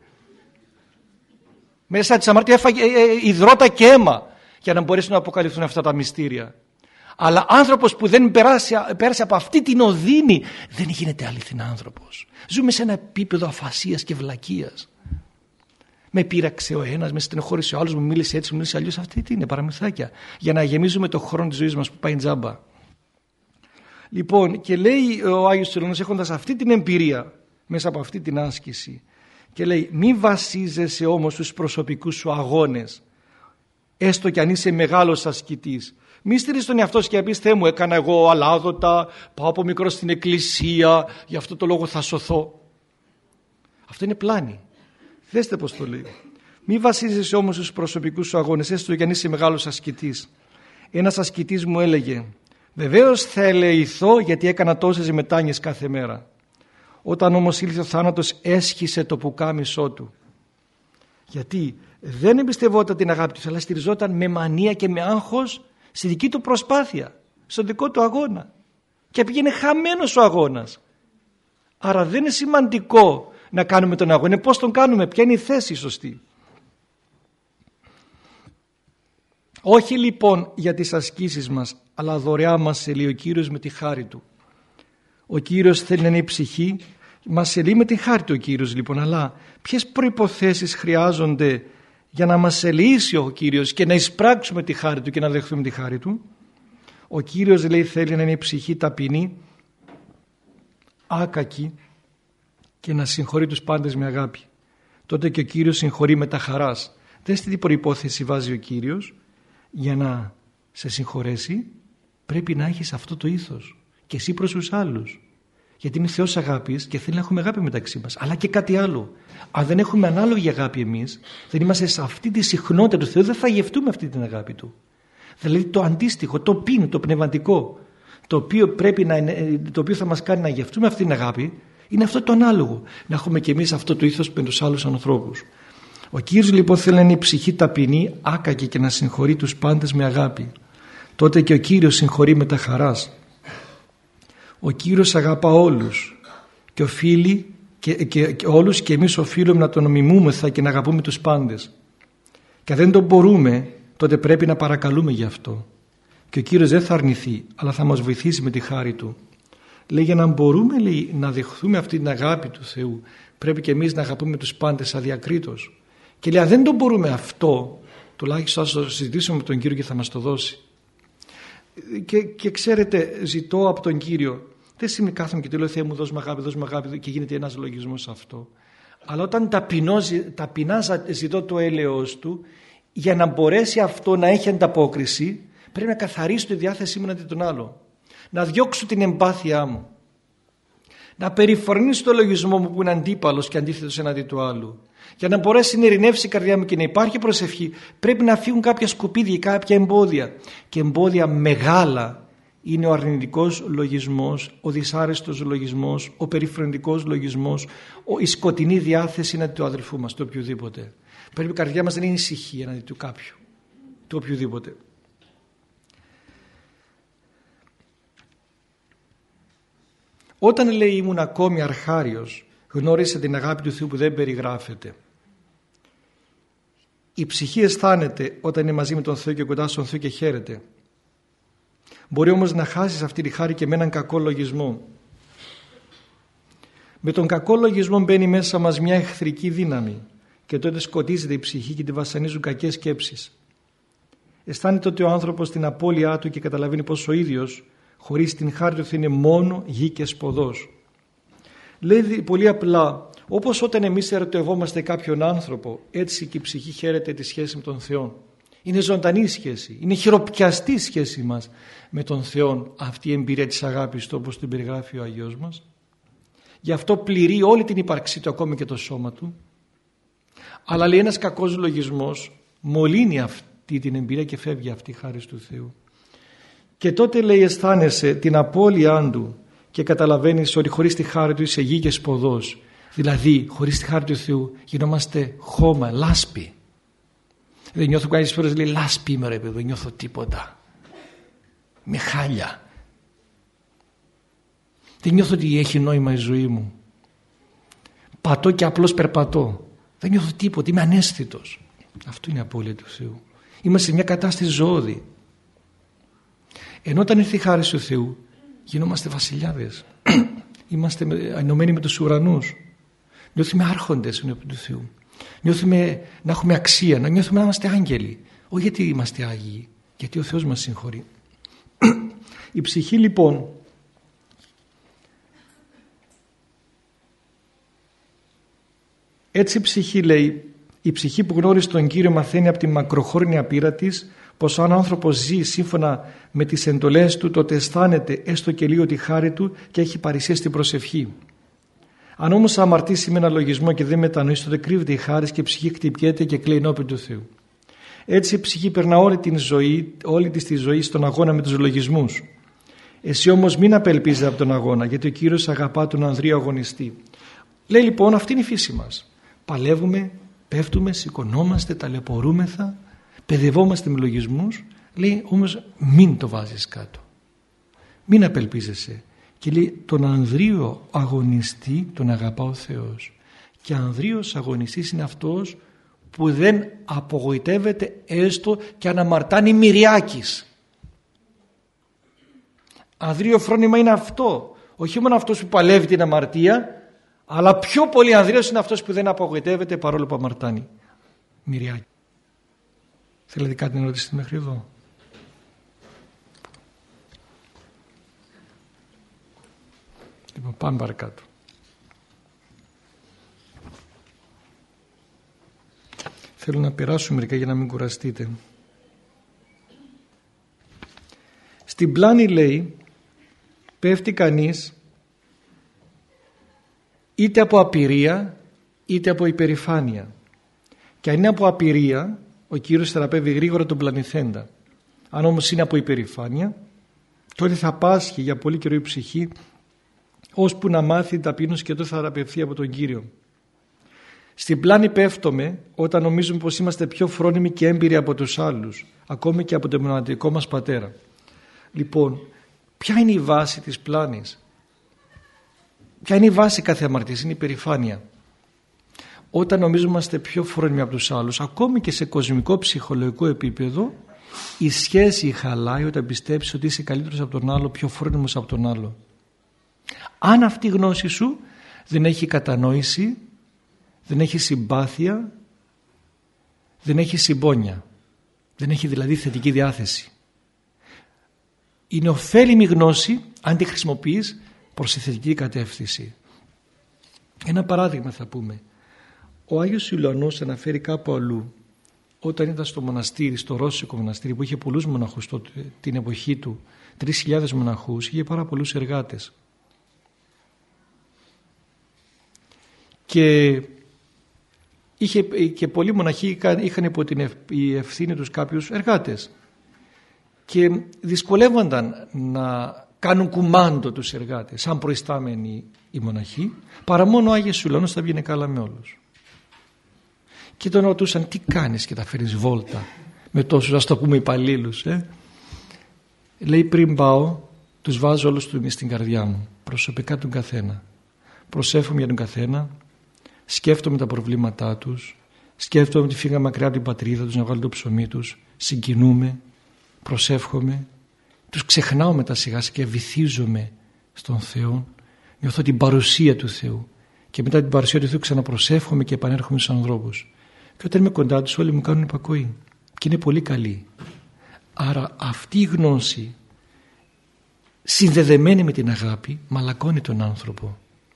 Μέσα της αμαρτίας έφαγε υδρότα και αίμα για να μπορέσουν να αποκαλυφθούν αυτά τα μυστήρια. Αλλά άνθρωπος που δεν πέρασε από αυτή την οδύνη δεν γίνεται αληθινά άνθρωπος. Ζούμε σε ένα επίπεδο αφασίας και βλακείας. Με πείραξε ο ένας, με στενοχώρησε ο άλλος, μου μίλησε έτσι, μου μίλησε αλλιώς. Αυτή τι είναι, παραμυθάκια. Για να γεμίζουμε το χρόνο της ζωής μας που πάει τζάμπα. Λοιπόν, και λέει ο Άγιος Σιλουανός, έχοντας αυτή την εμπειρία μέσα από αυτή την άσκηση, και λέει, μη βασίζεσαι όμως στους προσωπικούς σου αγώνες, έστω κι αν είσαι μεγάλος ασκητής. Μη στηρίζεις τον εαυτό σου και πεις, Θεέ μου, έκανα εγώ αλάδοτα, πάω από μικρό στην εκκλησία, γι' αυτό το λόγο θα σωθώ. Αυτό είναι πλάνη. Δέστε πως το λέει. Μη βασίζεσαι όμως στους προσωπικούς σου αγώνες, έστω κι αν είσαι μεγάλος ασκητής. Ένας ασκητής μου έλεγε, βεβαίως θα ελεηθώ γιατί έκανα τόσες μετάνοιες κάθε μέρα. Όταν όμως ήλθε ο θάνατος έσχισε το πουκάμισό του. Γιατί δεν εμπιστευόταν την αγάπη του, αλλά στηριζόταν με μανία και με άγχος στη δική του προσπάθεια, στον δικό του αγώνα, και πήγαινε χαμένος ο αγώνας. Άρα δεν είναι σημαντικό να κάνουμε τον αγώνα, είναι πώς τον κάνουμε, ποια είναι η θέση σωστή. Όχι λοιπόν για τις ασκήσεις μας, αλλά δωρεά μας ελύει ο Κύριος με τη χάρη Του. Ο Κύριος θέλει να είναι η ψυχή, μας ελύει με τη χάρη Του ο Κύριος λοιπόν, αλλά ποιες προϋποθέσεις χρειάζονται για να μας ελύσει ο Κύριος και να εισπράξουμε τη χάρη Του και να δεχθούμε τη χάρη Του? Ο Κύριος λέει θέλει να είναι η ψυχή ταπεινή, άκακη και να συγχωρεί τους πάντες με αγάπη. Τότε και ο Κύριος συγχωρεί με τα χαράς. Δέστε τι προϋπόθεση βάζει ο Κύριος. Για να σε συγχωρέσει πρέπει να έχεις αυτό το ήθος και εσύ προς τους άλλους, γιατί είναι Θεός αγάπης και θέλει να έχουμε αγάπη μεταξύ μας. Αλλά και κάτι άλλο, αν δεν έχουμε ανάλογη αγάπη εμείς, δεν είμαστε σε αυτή τη συχνότητα του Θεού, δεν θα γευτούμε αυτή την αγάπη Του. Δηλαδή το αντίστοιχο, το πιν, το πνευματικό, το οποίο θα μας κάνει να γευτούμε αυτή την αγάπη, είναι αυτό το ανάλογο, να έχουμε και εμείς αυτό το ήθος με τους άλλους ανθρώπους. Ο Κύριος λοιπόν θέλει να είναι η ψυχή ταπεινή, άκακη και να συγχωρεί τους πάντες με αγάπη. Τότε και ο Κύριος συγχωρεί με τα χαράς. Ο Κύριος αγαπά όλους και οφείλει και όλους, και εμείς οφείλουμε να τον μιμούμεθα και να αγαπούμε τους πάντες. Και αν δεν τον μπορούμε, τότε πρέπει να παρακαλούμε γι' αυτό. Και ο Κύριος δεν θα αρνηθεί, αλλά θα μας βοηθήσει με τη χάρη Του. Λέει, για να μπορούμε, λέει, να δεχθούμε αυτή την αγάπη του Θεού, πρέπει και εμείς να αγαπούμε τους πάντες αδιακρίτως. Και λέει, αν δεν το μπορούμε αυτό, τουλάχιστον ας το συζητήσουμε με τον Κύριο και θα μας το δώσει. Και ξέρετε, ζητώ από τον Κύριο, δεν σημαίνει κάθομαι και του λέω, Θεέ μου δώσ' μου αγάπη και γίνεται ένας λογισμός αυτό. Αλλά όταν ταπεινά ζητώ το έλεος Του, για να μπορέσει αυτό να έχει ανταπόκριση, πρέπει να καθαρίσω τη διάθεσή μου αντί τον άλλο. Να διώξω την εμπάθειά μου. Να περιφρονήσω το λογισμό μου που είναι αντίπαλος και αντίθετος εναντί του άλλου. Για να μπορέσει να ειρηνεύσει η καρδιά μου και να υπάρχει προσευχή, πρέπει να φύγουν κάποια σκουπίδια, κάποια εμπόδια. Και εμπόδια μεγάλα είναι ο αρνητικός λογισμός, ο δυσάρεστος λογισμός, ο περιφρονητικός λογισμός, η σκοτεινή διάθεση εναντί του αδελφού μας, το οποιοδήποτε. Πρέπει η καρδιά μας να είναι ησυχή εναντί του κάποιου, του οποιοδήποτε. Όταν λέει ήμουν ακόμη αρχάριος, γνώρισε την αγάπη του Θεού που δεν περιγράφεται. Η ψυχή αισθάνεται όταν είναι μαζί με τον Θεό και κοντά στον Θεό και χαίρεται. Μπορεί όμως να χάσεις αυτή τη χάρη και με έναν κακό λογισμό. Με τον κακό λογισμό μπαίνει μέσα μας μια εχθρική δύναμη και τότε σκοτίζεται η ψυχή και τη βασανίζουν κακές σκέψεις. Αισθάνεται ότι ο άνθρωπος στην απώλειά του και καταλαβαίνει πως ο ίδιος χωρίς την χάρη του θα είναι μόνο γη και σποδός. Λέει πολύ απλά, όπως όταν εμείς ερωτευόμαστε κάποιον άνθρωπο, έτσι και η ψυχή χαίρεται τη σχέση με τον Θεό. Είναι ζωντανή σχέση, είναι χειροπιαστή σχέση μας με τον Θεό, αυτή η εμπειρία της αγάπης του, όπως την περιγράφει ο Αγιός μας. Γι' αυτό πληρεί όλη την ύπαρξή του, ακόμη και το σώμα του. Αλλά λέει ένας κακός λογισμός μολύνει αυτή την εμπειρία και φεύγει αυτή η χάρη του Θεού. Και τότε, λέει, αισθάνεσαι την απώλειά του και καταλαβαίνεις ότι χωρίς τη χάρη του είσαι γη και σποδός. Δηλαδή χωρίς τη χάρη του Θεού γινόμαστε χώμα, λάσπη. Δεν νιώθω κάποιες φορές, λέει, λάσπη είμαι ρε παιδί, δεν νιώθω τίποτα. Με χάλια. Δεν νιώθω ότι έχει νόημα η ζωή μου. Πατώ και απλώς περπατώ. Δεν νιώθω τίποτα, είμαι αναίσθητος. Αυτό είναι η απώλεια του Θεού. Είμαστε σε μια κατάσταση ζώδη. Ενώ όταν ήρθε η χάρη του Θεού γινόμαστε βασιλιάδες. Είμαστε ενωμένοι με τους ουρανούς. Νιώθουμε άρχοντες ενώπιον του Θεού. Νιώθουμε να έχουμε αξία, να νιώθουμε να είμαστε άγγελοι. Όχι γιατί είμαστε άγιοι, γιατί ο Θεός μας συγχωρεί. Η ψυχή λοιπόν έτσι η ψυχή, λέει, η ψυχή που γνώρισε τον Κύριο μαθαίνει από τη μακροχρόνια πείρα της πως αν ο άνθρωπος ζει σύμφωνα με τις εντολές του, τότε αισθάνεται έστω και λίγο τη χάρη του και έχει παρησία στην προσευχή. Αν όμως αμαρτήσει με ένα λογισμό και δεν μετανοήσει, τότε κρύβεται η χάρη και η ψυχή χτυπιέται και κλαίει ενώπιον του Θεού. Έτσι η ψυχή περνά όλη της τη ζωή στον αγώνα με τους λογισμούς. Εσύ όμως μην απελπίζεσαι από τον αγώνα, γιατί ο Κύριος αγαπά τον ανδρείο αγωνιστή. Λέει λοιπόν, αυτή είναι η φύση μας. Παλεύουμε, πέφτουμε, σηκωνόμαστε, ταλαιπωρούμεθα, παιδευόμαστε με λογισμούς, Λέει όμως μην το βάζεις κάτω, μην απελπίζεσαι. Και λέει τον ανδρείο αγωνιστή τον αγαπά ο Θεός. Και ανδρείος αγωνιστής είναι αυτός που δεν απογοητεύεται έστω και αν αμαρτάνει μυριάκης. Ανδρείο φρόνημα είναι αυτό, όχι μόνο αυτός που παλεύει την αμαρτία, αλλά πιο πολύ ανδρείος είναι αυτός που δεν απογοητεύεται παρόλο που αμαρτάνει μυριάκη. Θέλετε κάτι να ρωτήσετε μέχρι εδώ? Λοιπόν, πάμε παρακάτω. Θέλω να περάσω μερικά για να μην κουραστείτε. Στην πλάνη, λέει, πέφτει κανείς είτε από απειρία είτε από υπερηφάνεια. Και αν είναι από απειρία, ο Κύριος θεραπεύει γρήγορα τον πλανηθέντα. Αν όμως είναι από υπερηφάνεια, τότε θα πάσχει για πολύ καιρό η ψυχή, ώσπου να μάθει την ταπείνωση και τότε θα θεραπευθεί από τον Κύριο. Στην πλάνη πέφτουμε όταν νομίζουμε πως είμαστε πιο φρόνιμοι και έμπειροι από τους άλλους, ακόμη και από τον πνευματικό μας πατέρα. Λοιπόν, ποια είναι η βάση της πλάνης? Ποια είναι η βάση κάθε αμαρτίας? Είναι η υπερηφάνεια. Όταν νομίζουμε είμαστε πιο φρόνιμοι από τους άλλους, ακόμη και σε κοσμικό ψυχολογικό επίπεδο, η σχέση χαλάει όταν πιστέψεις ότι είσαι καλύτερος από τον άλλο, πιο φρόνιμος από τον άλλο. Αν αυτή η γνώση σου δεν έχει κατανόηση, δεν έχει συμπάθεια, δεν έχει συμπόνια, δεν έχει δηλαδή θετική διάθεση. Είναι ωφέλιμη γνώση αν τη χρησιμοποιείς προς τη θετική κατεύθυνση. Ένα παράδειγμα θα πούμε. Ο Άγιος Ιουλιανός αναφέρει κάπου αλλού, όταν ήταν στο μοναστήρι, στο Ρώσικο μοναστήρι που είχε πολλούς μοναχούς τότε, την εποχή του, 3.000 μοναχούς, είχε πάρα πολλούς εργάτες. Και πολλοί μοναχοί είχαν υπό την ευθύνη τους κάποιους εργάτες και δυσκολεύονταν να κάνουν κουμάντο τους εργάτες σαν προϊστάμενοι οι μοναχοί, παρά μόνο ο Άγιος Ιουλιανός θα βγαίνει καλά με όλους. Και τον ρωτούσαν, τι κάνεις και τα φέρεις βόλτα με τόσους, ας το πούμε, υπαλλήλους? Λέει, πριν πάω τους βάζω όλους στην καρδιά μου, προσωπικά τον καθένα, προσεύχομαι για τον καθένα, σκέφτομαι τα προβλήματά τους, σκέφτομαι ότι φύγαμε μακριά από την πατρίδα τους να βγάλουν το ψωμί τους, συγκινούμε, προσεύχομαι, τους ξεχνάω μετά σιγά και βυθίζομαι στον Θεό, νιώθω την παρουσία του Θεού και μετά την παρουσία του Θεού ξαναπροσεύχομαι και επανέρχομαι στους ανθρώπους. Και όταν είμαι κοντά τους όλοι μου κάνουν υπακοή και είναι πολύ καλοί. Άρα αυτή η γνώση συνδεδεμένη με την αγάπη μαλακώνει τον άνθρωπο.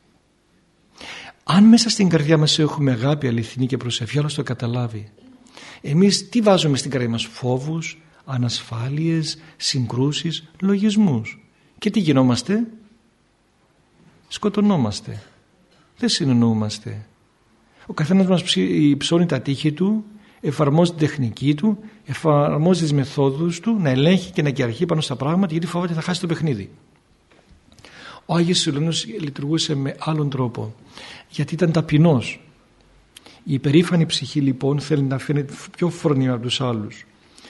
Αν μέσα στην καρδιά μας έχουμε αγάπη αληθινή και προσευχή, άλλος το καταλάβει. Εμείς τι βάζουμε στην καρδιά μας? Φόβους, ανασφάλειες, συγκρούσεις, λογισμούς. Και τι γινόμαστε? Σκοτωνόμαστε. Δεν συνεννοούμαστε. Ο καθένας μας υψώνει τα τείχη του, εφαρμόζει την τεχνική του, εφαρμόζει τις μεθόδους του, να ελέγχει και να κυριαρχεί πάνω στα πράγματα, γιατί φοβάται θα χάσει το παιχνίδι. Ο Άγιος Ιουλιανός λειτουργούσε με άλλον τρόπο, γιατί ήταν ταπεινός. Η υπερήφανη ψυχή λοιπόν θέλει να φαίνεται πιο φρόνιμη από τους άλλους.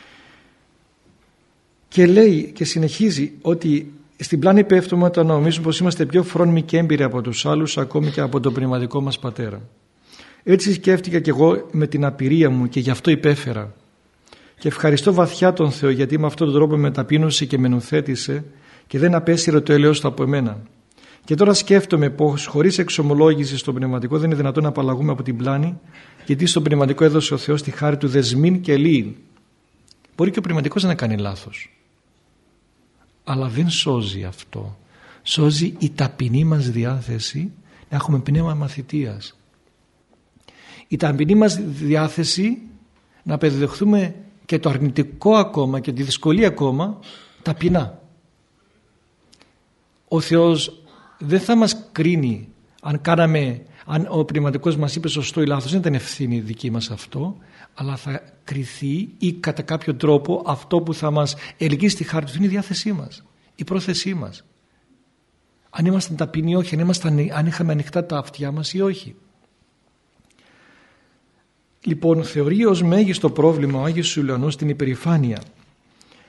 Και λέει και συνεχίζει ότι στην πλάνη πέφτουμε όταν νομίζουμε πως είμαστε πιο φρόνιμοι και έμπειροι από τους άλλους, ακόμη και από τον πνευματικό μας πατέρα. Έτσι σκέφτηκα και εγώ με την απειρία μου και γι' αυτό υπέφερα. Και ευχαριστώ βαθιά τον Θεό, γιατί με αυτόν τον τρόπο με ταπείνωσε και με νουθέτησε και δεν απέσυρε το έλεος του από εμένα. Και τώρα σκέφτομαι πως χωρίς εξομολόγηση στο πνευματικό δεν είναι δυνατόν να απαλλαγούμε από την πλάνη, γιατί στο πνευματικό έδωσε ο Θεός τη χάρη του δεσμήν και λύην. Μπορεί και ο πνευματικός να κάνει λάθος, αλλά δεν σώζει αυτό. Σώζει η ταπεινή μας διάθεση να έχουμε πνεύμα μαθητείας. Η ταπεινή μας διάθεση να απεδεχθούμε και το αρνητικό ακόμα και τη δυσκολία ακόμα ταπεινά. Ο Θεός δεν θα μας κρίνει αν ο πνευματικός μας είπε σωστό ή λάθος, δεν ήταν ευθύνη δική μας αυτό, αλλά θα κριθεί ή κατά κάποιο τρόπο αυτό που θα μας ελκύσει τη χάρη του είναι η διάθεσή μας, η πρόθεσή μας. Αν ήμασταν ταπεινοί ή όχι, αν είχαμε ανοιχτά τα αυτιά μας ή όχι. Λοιπόν, θεωρεί ως μέγιστο πρόβλημα ο Άγιος Ιουλιανός την υπερηφάνεια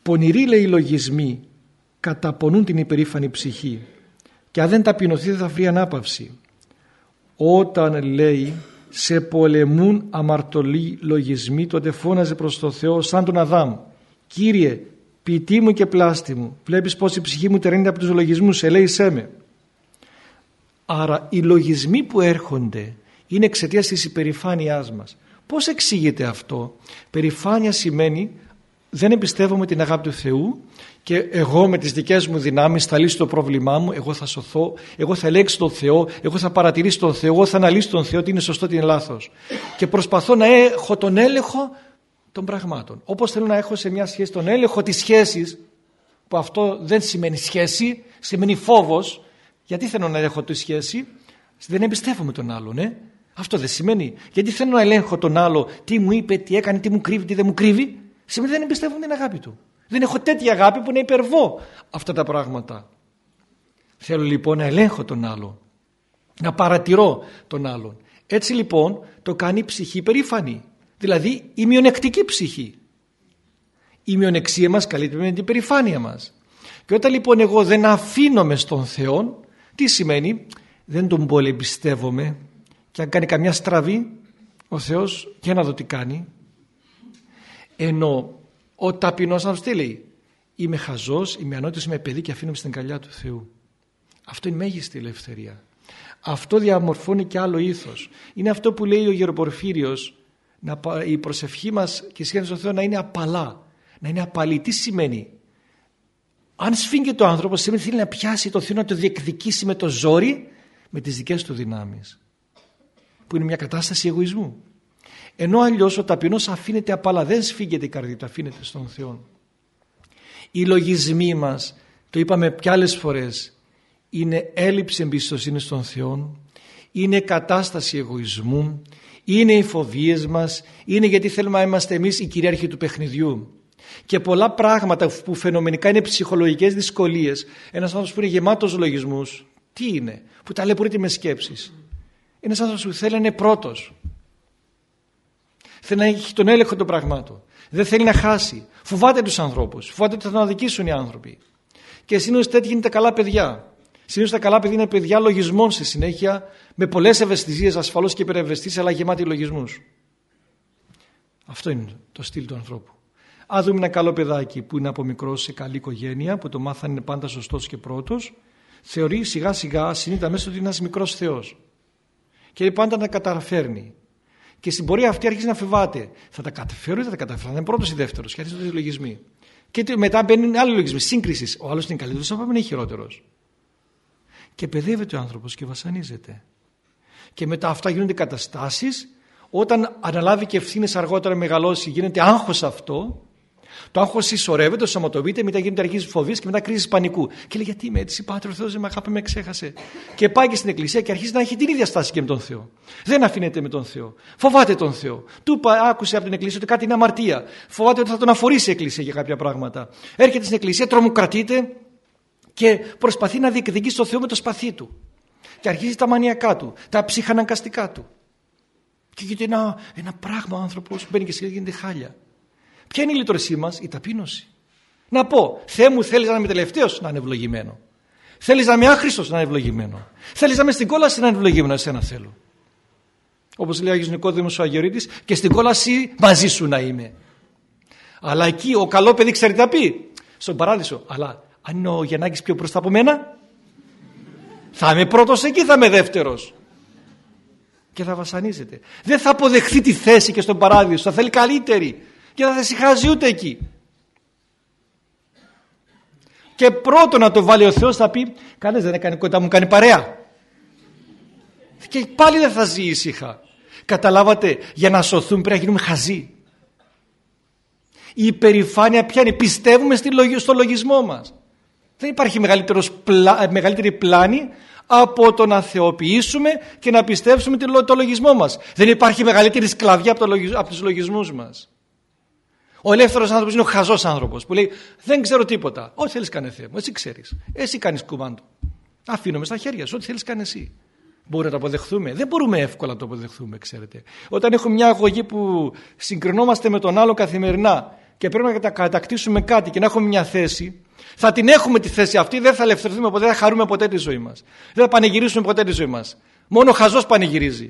Πονηροί, λέει, οι λογισμοί καταπονούν την υπερήφανη ψυχή και αν δεν ταπεινωθεί δεν θα βρει ανάπαυση. Όταν, λέει, σε πολεμούν αμαρτωλοί λογισμοί, τότε φώναζε προς το Θεό σαν τον Αδάμ: Κύριε, ποιητή μου και πλάστη μου, βλέπεις πως η ψυχή μου τεραίνεται από τους λογισμούς, ελέησέ με. Άρα οι λογισμοί που έρχονται είναι εξαιτίας της υπερηφάνειάς μας. Πώς εξηγείται αυτό? Περηφάνεια σημαίνει δεν εμπιστεύομαι την αγάπη του Θεού και εγώ με τις δικές μου δυνάμεις θα λύσω το πρόβλημά μου, εγώ θα σωθώ, εγώ θα ελέγξω τον Θεό, εγώ θα παρατηρήσω τον Θεό, εγώ θα αναλύσω τον Θεό τι είναι σωστό, τι είναι λάθος. Και προσπαθώ να έχω τον έλεγχο των πραγμάτων. Όπως θέλω να έχω σε μια σχέση τον έλεγχο της σχέσης, που αυτό δεν σημαίνει σχέση, σημαίνει φόβος. Γιατί θέλω να ελέγχω τη σχέση? Δεν εμπιστεύομαι τον άλλον, Αυτό δεν σημαίνει. Γιατί θέλω να ελέγχω τον άλλο, τι μου είπε, τι έκανε, τι μου κρύβει, τι δεν μου κρύβει? Σημαίνει δεν εμπιστεύομαι την αγάπη του. Δεν έχω τέτοια αγάπη που να υπερβώ αυτά τα πράγματα. Θέλω λοιπόν να ελέγχω τον άλλο, να παρατηρώ τον άλλον. Έτσι λοιπόν το κάνει η ψυχή περήφανη, δηλαδή η μειονεκτική ψυχή. Η μειονεξία μας καλύπτει με την περηφάνεια μας. Και όταν λοιπόν εγώ δεν αφήνομαι στον Θεό, τι σημαίνει? Δεν τον πολύ εμπιστεύομαι και αν κάνει καμιά στραβή ο Θεός, και να δω τι κάνει. Ενώ ο ταπεινός άνθρωπος τι λέει? Είμαι χαζός, είμαι ανώτης, είμαι παιδί και αφήνομαι στην αγκαλιά του Θεού. Αυτό είναι μέγιστη ελευθερία. Αυτό διαμορφώνει και άλλο ήθος. Είναι αυτό που λέει ο Γεροπορφύριος, η προσευχή μας και η σχέση στον Θεό να είναι απαλά, να είναι απαλή. Τι σημαίνει? Αν σφίγγεται ο άνθρωπος, σημαίνει θέλει να πιάσει το Θεό, να το διεκδικήσει με το ζόρι, με τις δικές του δυνάμεις, που είναι μια κατάσταση εγωισμού. Ενώ αλλιώς ο ταπεινός αφήνεται απαλά, δεν σφίγγεται η καρδιά του, αφήνεται στον Θεό. Οι λογισμοί μας, το είπαμε και άλλες φορές, είναι έλλειψη εμπιστοσύνης στον Θεό, είναι κατάσταση εγωισμού, είναι οι φοβίες μας, είναι γιατί θέλουμε να είμαστε εμείς οι κυρίαρχοι του παιχνιδιού. Και πολλά πράγματα που φαινομενικά είναι ψυχολογικές δυσκολίες, ένας άνθρωπος που είναι γεμάτος λογισμούς, τι είναι? Που ταλαιπωρείται με σκέψεις. Ένας άνθρωπος που θέλει να είναι πρώτος. Θέλει να έχει τον έλεγχο των πραγμάτων. Δεν θέλει να χάσει. Φοβάται τους ανθρώπους. Φοβάται ότι θα τον αδικήσουν οι άνθρωποι. Και συνήθως τέτοιοι είναι τα καλά παιδιά. Συνήθως τα καλά παιδιά είναι παιδιά λογισμών στη συνέχεια, με πολλές ευαισθησίες ασφαλώς και υπερευαισθησίες, αλλά γεμάτοι λογισμούς. Αυτό είναι το στυλ του ανθρώπου. Αν δούμε ένα καλό παιδάκι που είναι από μικρό σε καλή οικογένεια, που το μάθανε είναι πάντα σωστός και πρώτος, θεωρεί σιγά σιγά συνείδητα μέσα ότι είναι ένας μικρός Θεός. Και πάντα να καταφέρνει. Και στην πορεία αυτή αρχίζει να φοβάται. Θα τα καταφέρω ή θα τα καταφέρω? Θα είναι πρώτος ή δεύτερος? Και αρχίζουν οι λογισμοί. Και μετά μπαίνουν άλλοι λογισμοί σύγκρισης. Ο άλλος είναι καλύτερος, ο άλλος είναι χειρότερος. Και παιδεύεται ο άνθρωπος και βασανίζεται. Και μετά αυτά γίνονται καταστάσεις. Όταν αναλάβει και ευθύνες αργότερα μεγαλώσει, γίνεται άγχος αυτό. Το άγχος συσσωρεύεται, σωματοποιείται, μετά γίνονται αρχίζει φοβίες και μετά κρίσεις πανικού. Και λέει: γιατί είμαι έτσι, Πάτερ, ο Θεός δεν με αγάπη, με ξέχασε. Και πάει και στην εκκλησία και αρχίζει να έχει την ίδια στάση και με τον Θεό. Δεν αφήνεται με τον Θεό. Φοβάται τον Θεό. Άκουσε από την εκκλησία ότι κάτι είναι αμαρτία. Φοβάται ότι θα τον αφορήσει η εκκλησία για κάποια πράγματα. Έρχεται στην εκκλησία, τρομοκρατείται και προσπαθεί να διεκδικήσει τον Θεό με το σπαθί του. Και αρχίζει τα μανιακά του, τα ψυχαναγκαστικά του. Και γίνεται ένα πράγμα ο άνθρωπος, μπαίνει και γίνεται χάλια. Ποια είναι η λύτρωσή μας? Η ταπείνωση. Να πω, Θεέ μου, θέλεις να είμαι τελευταίος? Να είναι ευλογημένο. Θέλεις να είμαι άχρηστος? Να είναι ευλογημένο. Θέλεις να είμαι στην κόλαση? Να είναι ευλογημένο. Εσένα θέλω. Όπως λέει ο Άγιος Νικόδημος ο Αγιορείτης, και στην κόλαση μαζί σου να είμαι. Αλλά εκεί ο καλό παιδί ξέρει τι θα πει? Στον παράδεισο. Αλλά αν είναι ο Γιαννάκης πιο μπροστά από μένα, θα είμαι πρώτος εκεί, θα είμαι δεύτερος. Και θα βασανίζεται. Δεν θα αποδεχθεί τη θέση και στον παράδεισο. Θα θέλει καλύτερη. Και δεν θα συχάζει ούτε εκεί. Και πρώτο να το βάλει ο Θεός θα πει: κανένας δεν έκανε κοντά μου, κάνει παρέα. Και πάλι δεν θα ζει ήσυχα. Καταλάβατε, για να σωθούμε πρέπει να γίνουμε χαζοί. Η υπερηφάνεια ποια είναι? Πιστεύουμε στο λογισμό μας. Δεν υπάρχει μεγαλύτερη πλάνη από το να θεοποιήσουμε και να πιστέψουμε το λογισμό μας. Δεν υπάρχει μεγαλύτερη σκλαβιά από τους λογισμούς μας. Ο ελεύθερος άνθρωπος είναι ο χαζός άνθρωπος που λέει: δεν ξέρω τίποτα. Ό,τι θέλεις κάνε, Θεέ μου, εσύ ξέρεις. Εσύ κάνεις κουμάντο. Αφήνομαι στα χέρια σου, ό,τι θέλεις κάνε εσύ. Μπορούμε να το αποδεχθούμε? Δεν μπορούμε εύκολα να το αποδεχθούμε, ξέρετε. Όταν έχουμε μια αγωγή που συγκρινόμαστε με τον άλλο καθημερινά και πρέπει να κατακτήσουμε κάτι και να έχουμε μια θέση, θα την έχουμε τη θέση αυτή, δεν θα ελευθερωθούμε ποτέ, δεν θα χαρούμε ποτέ τη ζωή μας. Δεν θα πανηγυρίσουμε ποτέ τη ζωή μας. Μόνο ο χαζός πανηγυρίζει.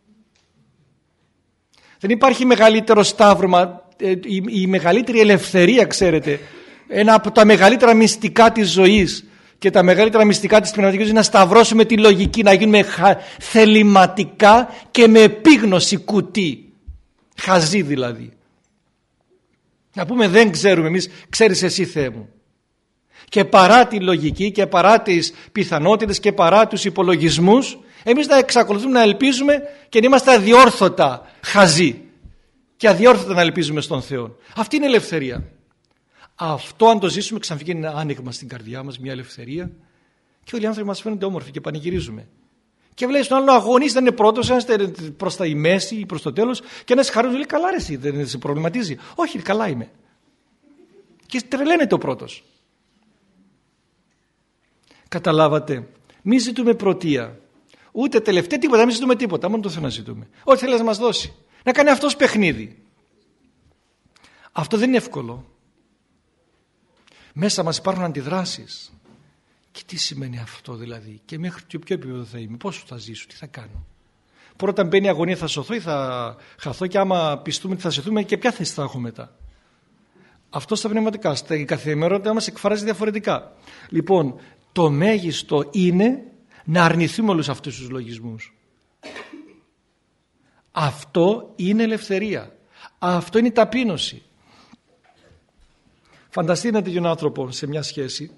Δεν υπάρχει μεγαλύτερο σταύρωμα, η μεγαλύτερη ελευθερία, ξέρετε, ένα από τα μεγαλύτερα μυστικά της ζωής και τα μεγαλύτερα μυστικά της πνευματικής ζωής είναι να σταυρώσουμε τη λογική, να γίνουμε θεληματικά και με επίγνωση κουτί. Χαζί δηλαδή. Να πούμε δεν ξέρουμε εμείς, ξέρεις εσύ Θεέ μου. Και παρά τη λογική και παρά τις πιθανότητες και παρά τους υπολογισμούς, εμείς να εξακολουθούμε να ελπίζουμε και να είμαστε αδιόρθωτα χαζί και αδιόρθωτα να ελπίζουμε στον Θεό. Αυτή είναι η ελευθερία. Αυτό αν το ζήσουμε ξαναβγαίνει ένα άνοιγμα στην καρδιά μας, μια ελευθερία, και όλοι οι άνθρωποι μας φαίνονται όμορφοι και πανηγυρίζουμε. Και βλέπεις τον άλλο αγωνίζει, να είναι πρώτος, ένας προς τα η μέση ή προς το τέλος, και ένας χαρούμενος λέει καλά ρε εσύ, δεν σε προβληματίζει. Όχι, καλά είμαι. Και τρελαίνεται ο πρώτος. Καταλάβατε, μη ζητούμε πρωτεία, ούτε τελευταία τίποτα, μην ζητούμε τίποτα, μόνο το Θεό να ζητούμε. Ό,τι θέλει να μας δώσει. Να κάνει αυτός παιχνίδι. Αυτό δεν είναι εύκολο. Μέσα μας υπάρχουν αντιδράσεις. Και τι σημαίνει αυτό δηλαδή, και μέχρι ποιο επίπεδο θα είμαι, πόσο θα ζήσω, τι θα κάνω. Πρώτα μπαίνει η αγωνία, θα σωθώ ή θα χαθώ, και άμα πιστούμε ότι θα σωθούμε, και ποια θέση θα έχω μετά. Αυτό στα πνευματικά, η καθημερινότητα μας εκφράζει διαφορετικά. Λοιπόν, το μέγιστο είναι να αρνηθούμε όλους αυτούς τους λογισμούς. Αυτό είναι ελευθερία. Αυτό είναι η ταπείνωση. Φανταστείτε ένα τέτοιον άνθρωπο σε μια σχέση,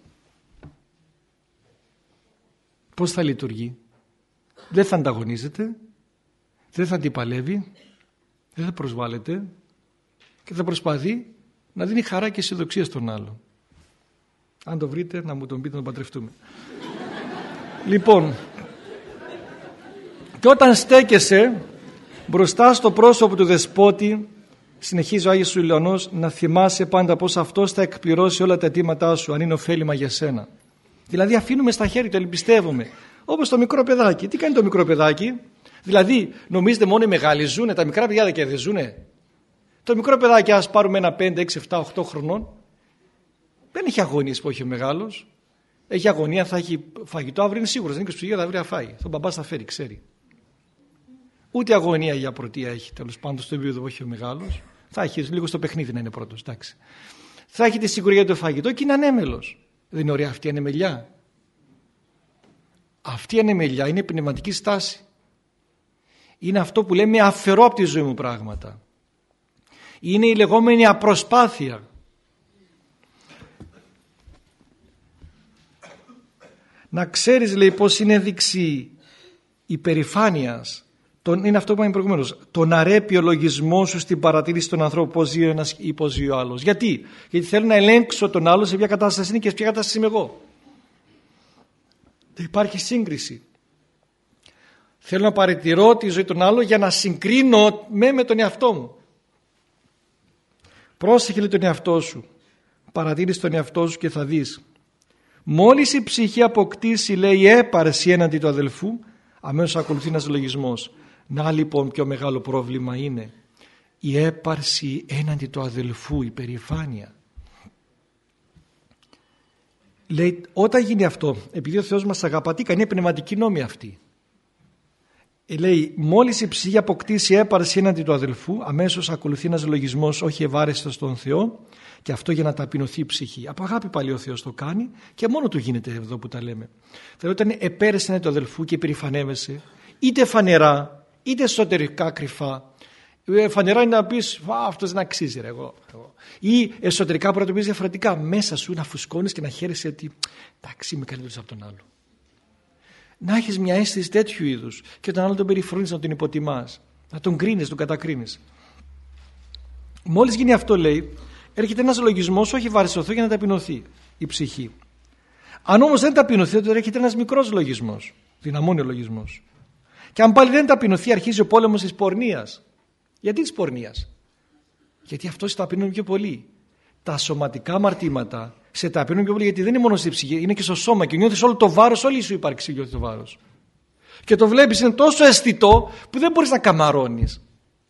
πώς θα λειτουργεί. Δεν θα ανταγωνίζεται, δεν θα αντιπαλεύει, δεν θα προσβάλλεται και θα προσπαθεί να δίνει χαρά και αισιοδοξία στον άλλο. Αν το βρείτε, να μου τον πείτε, να τον παντρευτούμε. Λοιπόν, και όταν στέκεσαι μπροστά στο πρόσωπο του Δεσπότη, συνεχίζει ο Άγιος Ιλιονός, να θυμάσαι πάντα πως αυτός θα εκπληρώσει όλα τα αιτήματά σου, αν είναι ωφέλιμα για σένα. Δηλαδή αφήνουμε στα χέρια του, εμπιστεύομαι. Όπως το μικρό παιδάκι. Τι κάνει το μικρό παιδάκι? Δηλαδή νομίζετε μόνο οι μεγάλοι ζουνε, τα μικρά παιδιά δεν ζουνε? Το μικρό παιδάκι, ας πάρουμε ένα 5, 6, 7, 8 χρονών, δεν έχει αγωνίες που έχει ο μεγάλος. Έχει αγωνία, θα έχει φαγητό, αύριο είναι σίγουρος, δεν είναι και στο θα βρει να φάει. Τον μπαμπάς θα φέρει, ξέρει. Ούτε αγωνία για πρωτεία έχει, τέλος πάντων, στο επίπεδο που έχει ο μεγάλος. Θα έχει λίγο στο παιχνίδι να είναι πρώτος, εντάξει. Θα έχει τη σιγουριά για το φαγητό και είναι ανέμελος. Δεν είναι ωραία αυτή η ανεμελιά? Αυτή η ανεμελιά είναι η πνευματική στάση. Είναι αυτό που λέμε αφαιρώ από τη ζωή μου πράγματα. Είναι η λεγόμενη απροσπάθεια. Να ξέρεις, λέει, πως είναι ένδειξη υπερηφάνειας. Είναι αυτό που είπαμε προηγουμένως. Τον αρέπει ο λογισμό σου στην παρατήρηση των ανθρώπων, πώς ζει ο ένας ή πώς ζει ο άλλος. Γιατί? Γιατί θέλω να ελέγξω τον άλλο σε ποια κατάσταση είναι και σε ποια κατάσταση είμαι εγώ. Δεν υπάρχει σύγκριση. Θέλω να παρατηρώ τη ζωή των άλλων για να συγκρίνω με τον εαυτό μου. Πρόσεχε, λέει, τον εαυτό σου. Παρατήρησε τον εαυτό σου και θα δεις. Μόλις η ψυχή αποκτήσει, λέει, έπαρση έναντι του αδελφού, αμέσως ακολουθεί ένας λογισμός. Να λοιπόν ποιο μεγάλο πρόβλημα είναι η έπαρση έναντι του αδελφού, η περηφάνεια. Λέει, όταν γίνει αυτό, επειδή ο Θεός μας αγαπατεί, κάνει πνευματική νόμη αυτή. Λέει, μόλις η ψυχή αποκτήσει έπαρση έναντι του αδελφού, αμέσως ακολουθεί ένας λογισμός, όχι ευάρεστος στον Θεό, και αυτό για να ταπεινωθεί η ψυχή. Από αγάπη πάλι ο Θεός το κάνει και μόνο του γίνεται εδώ που τα λέμε. Δηλαδή, όταν επέρεσαι έναντι του αδελφού και περηφανεύεσαι, είτε φανερά, είτε εσωτερικά κρυφά. Φανερά είναι να πεις αυτός δεν αξίζει ρε, εγώ. Ή εσωτερικά μπορεί να το πεις διαφορετικά. Μέσα σου να φουσκώνεις και να χαίρεσαι ότι εντάξει, είμαι καλύτερος από τον άλλο. Να έχεις μια αίσθηση τέτοιου είδους και τον άλλο τον περιφρονείς, να τον υποτιμάς, να τον κρίνεις, τον κατακρίνεις. Μόλις γίνει αυτό, λέει, έρχεται ένας λογισμός, όχι βαρισωθώ, για να ταπεινωθεί η ψυχή. Αν όμως δεν ταπεινωθεί, τότε έρχεται ένας μικρός λογισμός, δυναμώνει λογισμός. Και αν πάλι δεν ταπεινωθεί, αρχίζει ο πόλεμος της πορνείας. Γιατί της πορνείας? Γιατί αυτό σε ταπεινώνει πιο πολύ. Τα σωματικά αμαρτήματα σε ταπεινώνει πιο πολύ, γιατί δεν είναι μόνο στη ψυχή, είναι και στο σώμα και νιώθεις όλο το βάρος, όλη σου ύπαρξη νιώθει το βάρος. Και το βλέπεις, είναι τόσο αισθητό που δεν μπορείς να καμαρώνεις.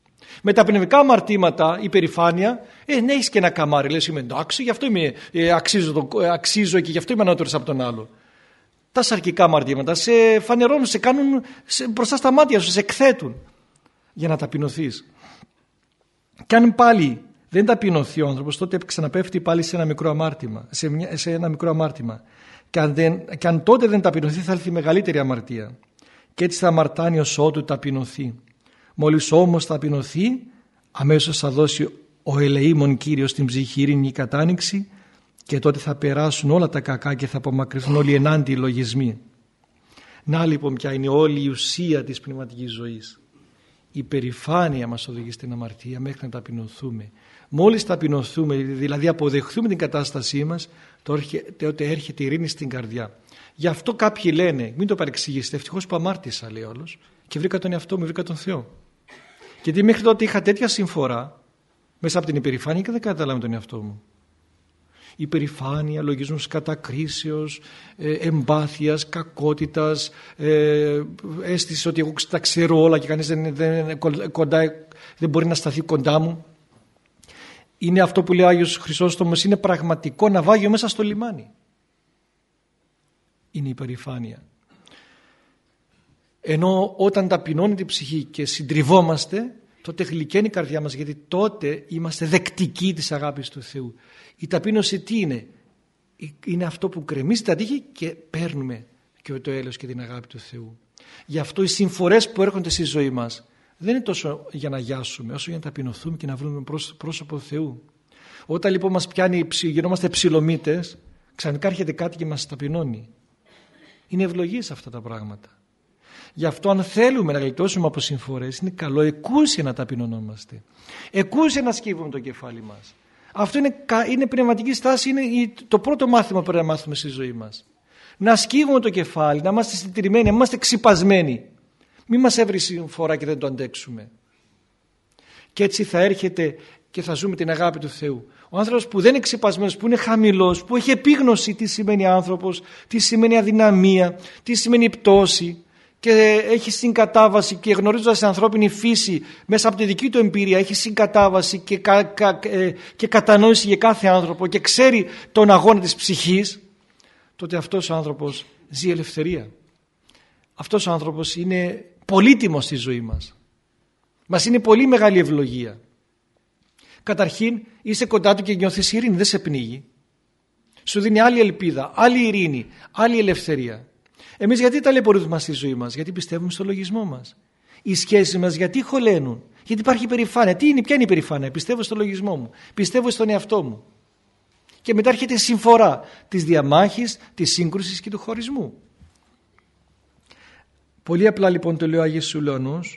Με τα πνευματικά αμαρτήματα, η περηφάνεια, ναι, έχεις και ένα καμάρι, λες είμαι εντάξει, γι' αυτό αξίζω και γι' αυτό είμαι ανώτερος από τον άλλο. Τα σαρκικά αμαρτήματα σε φανερώνουν, σε κάνουν μπροστά στα μάτια σου, σε εκθέτουν για να ταπεινωθείς. Και αν πάλι δεν ταπεινωθεί ο άνθρωπος, τότε ξαναπέφτει πάλι σε ένα μικρό αμάρτημα. Σε ένα μικρό αμάρτημα. Και αν τότε δεν ταπεινωθεί, θα έρθει μεγαλύτερη αμαρτία. Και έτσι θα αμαρτάνει ως ότου ταπεινωθεί. Μόλις όμως ταπεινωθεί, αμέσως θα δώσει ο ελεήμων Κύριος την ψυχή ειρήνη κατάνοιξη, και τότε θα περάσουν όλα τα κακά και θα απομακρυνθούν όλοι οι ενάντιοι λογισμοί. Να λοιπόν ποια είναι όλη η ουσία της πνευματικής ζωής. Η περηφάνεια μας οδηγεί στην αμαρτία μέχρι να ταπεινωθούμε. Μόλις ταπεινωθούμε, δηλαδή αποδεχθούμε την κατάστασή μας, τότε έρχεται η ειρήνη στην καρδιά. Γι' αυτό κάποιοι λένε, μην το παρεξηγήσετε, ευτυχώς που αμάρτησα, λέει όλος, και βρήκα τον εαυτό μου, βρήκα τον Θεό. Γιατί μέχρι τότε είχα τέτοια συμφορά μέσα από την υπερηφάνεια και δεν κατάλαβα τον εαυτό μου. Υπερηφάνεια, λογισμός κατακρίσεως, εμπάθειας, κακότητας, αίσθηση ότι εγώ τα ξέρω όλα και κανείς δεν μπορεί να σταθεί κοντά μου. Είναι αυτό που λέει ο Άγιος Χρυσόστομος, είναι πραγματικό ναυάγιο μέσα στο λιμάνι. Είναι η υπερηφάνεια. Ενώ όταν ταπεινώνει την ψυχή και συντριβόμαστε, τότε γλυκαίνει η καρδιά μας, γιατί τότε είμαστε δεκτικοί της αγάπης του Θεού. Η ταπείνωση τι είναι? Είναι αυτό που κρεμίζει τα τείχη και παίρνουμε και το έλεος και την αγάπη του Θεού. Γι' αυτό οι συμφορές που έρχονται στη ζωή μας δεν είναι τόσο για να γιάσουμε, όσο για να ταπεινωθούμε και να βρούμε πρόσωπο του Θεού. Όταν λοιπόν μας πιάνει, γινόμαστε ψιλομύτες, ξαφνικά έρχεται κάτι και μας ταπεινώνει. Είναι ευλογίες αυτά τα πράγματα. Γι' αυτό αν θέλουμε να γλιτώσουμε από συμφορές, είναι καλό εκούσια να ταπεινωνόμαστε. Εκούσια να σκύβουμε το κεφάλι μας. Αυτό είναι πνευματική στάση, είναι το πρώτο μάθημα που πρέπει να μάθουμε στη ζωή μας. Να σκύβουμε το κεφάλι, να είμαστε συντηρημένοι, να είμαστε ξυπασμένοι. Μην μας έβρει συμφορά και δεν το αντέξουμε. Και έτσι θα έρχεται και θα ζούμε την αγάπη του Θεού. Ο άνθρωπος που δεν είναι ξυπασμένος, που είναι χαμηλός, που έχει επίγνωση τι σημαίνει άνθρωπος, τι σημαίνει αδυναμία, τι σημαίνει πτώση, και έχει συγκατάβαση και γνωρίζοντας την ανθρώπινη φύση μέσα από τη δική του εμπειρία, έχει συγκατάβαση και κατανόηση για κάθε άνθρωπο και ξέρει τον αγώνα της ψυχής, τότε αυτός ο άνθρωπος ζει ελευθερία. Αυτός ο άνθρωπος είναι πολύτιμος στη ζωή μας. Μας είναι πολύ μεγάλη ευλογία. Καταρχήν είσαι κοντά του και νιώθεις ειρήνη, δεν σε πνίγει. Σου δίνει άλλη ελπίδα, άλλη ειρήνη, άλλη ελευθερία. Εμείς γιατί ταλαιπωρούμε στη ζωή μας? Γιατί πιστεύουμε στο λογισμό μας. Οι σχέσεις μας γιατί χωλένουν? Γιατί υπάρχει υπερηφάνεια. Ποια είναι η υπερηφάνεια? Πιστεύω στο λογισμό μου, πιστεύω στον εαυτό μου. Και μετά έρχεται η συμφορά της διαμάχης, της σύγκρουσης και του χωρισμού. Πολύ απλά λοιπόν το λέει ο Άγιος Σουλωνός,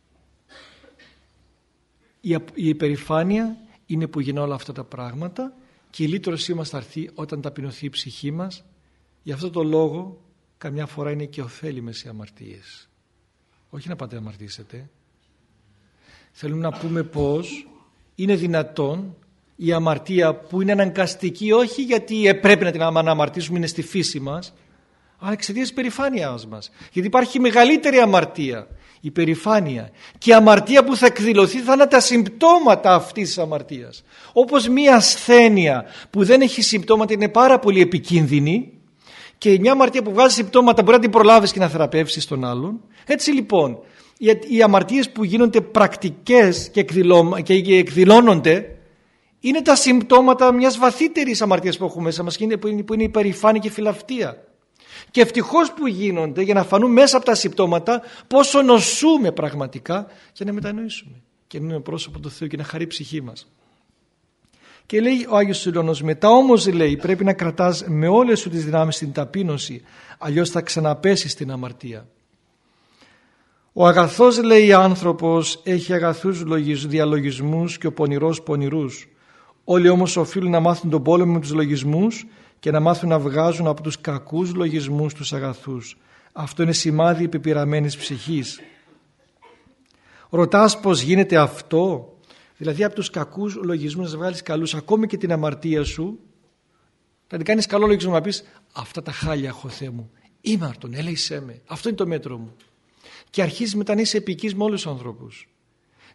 η υπερηφάνεια είναι που γίνουν όλα αυτά τα πράγματα και η λύτρωσή μας θα έρθει όταν ταπεινωθεί η ψυχή μας. Γι' αυτό το λόγο καμιά φορά είναι και ωφέλιμες οι αμαρτίες. Όχι να πάτε να αμαρτήσετε. Θέλουμε να πούμε πως είναι δυνατόν η αμαρτία που είναι αναγκαστική, όχι γιατί πρέπει να την αμαρτήσουμε, είναι στη φύση μας, αλλά εξαιτίας της περηφάνειας μας. Γιατί υπάρχει μεγαλύτερη αμαρτία, η περηφάνεια. Και η αμαρτία που θα εκδηλωθεί θα είναι τα συμπτώματα αυτής της αμαρτίας. Όπως μία ασθένεια που δεν έχει συμπτώματα είναι πάρα πολύ επικίνδυνη, και μια αμαρτία που βγάζει συμπτώματα μπορεί να την προλάβεις και να θεραπεύσεις τον άλλον. Έτσι λοιπόν οι αμαρτίες που γίνονται πρακτικές και εκδηλώνονται είναι τα συμπτώματα μιας βαθύτερης αμαρτίας που έχουμε μέσα μας, που είναι η περηφάνεια και η φιλαυτία. Και ευτυχώς που γίνονται για να φανούν μέσα από τα συμπτώματα πόσο νοσούμε πραγματικά, για να μετανοήσουμε και να είναι πρόσωπο του Θεού και να χαρεί η ψυχή μας. Και λέει ο Άγιος Σουλωνός, μετά όμως λέει πρέπει να κρατάς με όλες σου τις δυνάμεις την ταπείνωση, αλλιώς θα ξαναπέσεις στην αμαρτία. Ο αγαθός, λέει, άνθρωπος έχει αγαθούς διαλογισμούς και ο πονηρός πονηρούς. Όλοι όμως οφείλουν να μάθουν τον πόλεμο με τους λογισμούς και να μάθουν να βγάζουν από τους κακούς λογισμούς τους αγαθούς. Αυτό είναι σημάδι πεπειραμένης ψυχής. Ρωτάς πως γίνεται αυτό? Δηλαδή από τους κακούς λογισμούς να βγάλεις καλούς, ακόμη και την αμαρτία σου, να την κάνεις καλό λογισμό, να πεις αυτά τα χάλια έχω, Θεέ μου, ήμαρτον, έλεησέ με, αυτό είναι το μέτρο μου. Και αρχίζεις μετά να είσαι επικής με όλους τους ανθρώπους.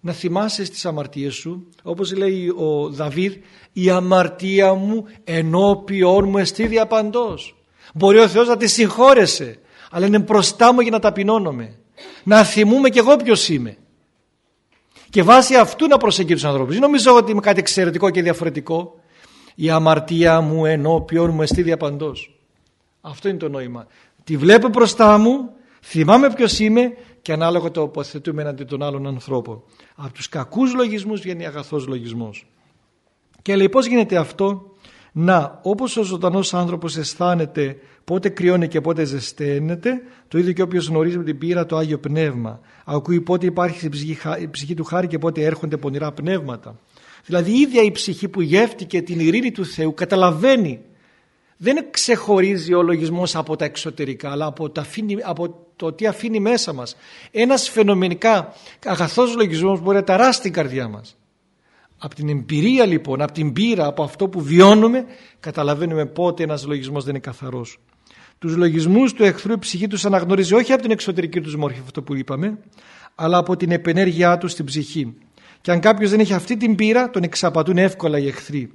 να θυμάσαι στις αμαρτίες σου, όπως λέει ο Δαβίδ, η αμαρτία μου ενώπιον μου εστί διαπαντός. Μπορεί ο Θεός να τη συγχώρεσε, αλλά είναι μπροστά μου για να ταπεινώνομαι, να θυμούμαι κι εγώ ποιος είμαι και βάσει αυτού να προσεγγίσω τους ανθρώπους. Δεν νομίζω ότι είμαι κάτι εξαιρετικό και διαφορετικό. Η αμαρτία μου ενώπιον μου εστί διαπαντός. Αυτό είναι το νόημα. Τη βλέπω μπροστά μου, θυμάμαι ποιος είμαι και ανάλογα το αποθετούμε εναντί των άλλων ανθρώπων. Από τους κακούς λογισμούς βγαίνει αγαθός λογισμός. Και λέει πώς γίνεται αυτό? Να, όπως ο ζωντανός άνθρωπος αισθάνεται πότε κρυώνει και πότε ζεσταίνεται, το ίδιο και όποιος γνωρίζει με την πείρα το Άγιο Πνεύμα. Ακούει πότε υπάρχει η ψυχή του χάρη και πότε έρχονται πονηρά πνεύματα. Δηλαδή η ίδια η ψυχή που γεύτηκε την ειρήνη του Θεού καταλαβαίνει. Δεν ξεχωρίζει ο λογισμός από τα εξωτερικά, αλλά από το τι αφήνει μέσα μας. Ένας φαινομενικά αγαθός λογισμός μπορεί να ταράσει την καρδιά μας. Από την εμπειρία λοιπόν, από την πείρα, από αυτό που βιώνουμε, καταλαβαίνουμε πότε ένας λογισμός δεν είναι καθαρός. Τους λογισμούς του εχθρού η ψυχή τους αναγνωρίζει όχι από την εξωτερική τους μόρφη, αυτό που είπαμε, αλλά από την επενέργειά τους στην ψυχή. Και αν κάποιος δεν έχει αυτή την πείρα, τον εξαπατούν εύκολα οι εχθροί.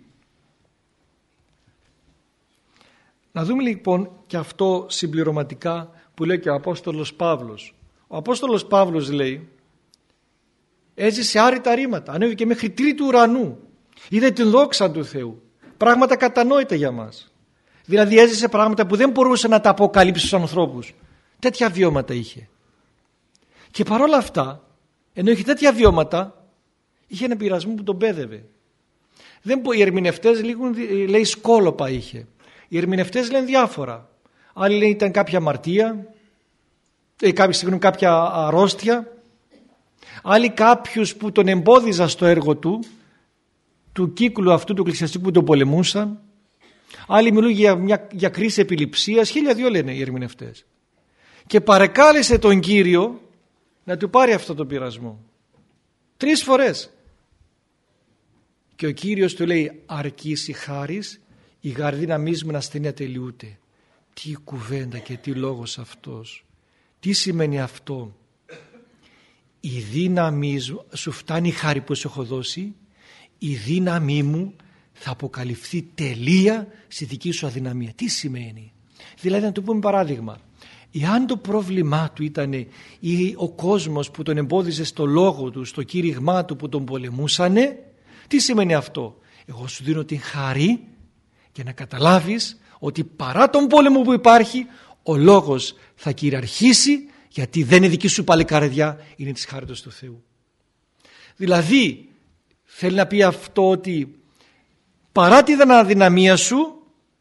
Να δούμε λοιπόν και αυτό συμπληρωματικά που λέει και ο Απόστολος Παύλος. Ο Απόστολος Παύλος λέει, έζησε άρρητα ρήματα, ανέβηκε μέχρι τρίτου ουρανού, είδε την δόξα του Θεού, πράγματα κατανόητα για μας. Δηλαδή έζησε πράγματα που δεν μπορούσε να τα αποκαλύψει στους ανθρώπους. Τέτοια βιώματα είχε. Και παρόλα αυτά, ενώ είχε τέτοια βιώματα, είχε ένα πειρασμό που τον πέδευε. Οι ερμηνευτές λέει σκόλοπα είχε. Οι ερμηνευτές λένε διάφορα. Άλλοι λένε ήταν κάποια αμαρτία, κάποια αρρώστια. Άλλοι κάποιους που τον εμπόδιζαν στο έργο του κύκλου αυτού του εκκλησιαστικού που τον πολεμούσαν. Άλλοι μιλούν για κρίση επιληψίας, 1002 λένε οι ερμηνευτές. Και παρεκάλεσε τον Κύριο να του πάρει αυτό τον πειρασμό. 3 φορές. Και ο Κύριος του λέει, αρκείς η χάρις, η γαρδύναμής μου να στενεί ατελειούται. Τι κουβέντα και τι λόγος αυτός. Τι σημαίνει αυτό? Η δύναμη σου φτάνει η χάρη που σου έχω δώσει, η δύναμή μου θα αποκαλυφθεί τελεία στη δική σου αδυναμία. Τι σημαίνει? Δηλαδή να του πούμε παράδειγμα. Εάν το πρόβλημά του ήταν ο κόσμος που τον εμπόδιζε στο λόγο του, στο κήρυγμά του που τον πολεμούσανε, τι σημαίνει αυτό? Εγώ σου δίνω την χάρη για να καταλάβεις ότι παρά τον πόλεμο που υπάρχει, ο λόγος θα κυριαρχήσει, γιατί δεν είναι δική σου πάλι καρδιά, είναι της χάριτος του Θεού. Δηλαδή θέλει να πει αυτό ότι παρά την αδυναμία σου,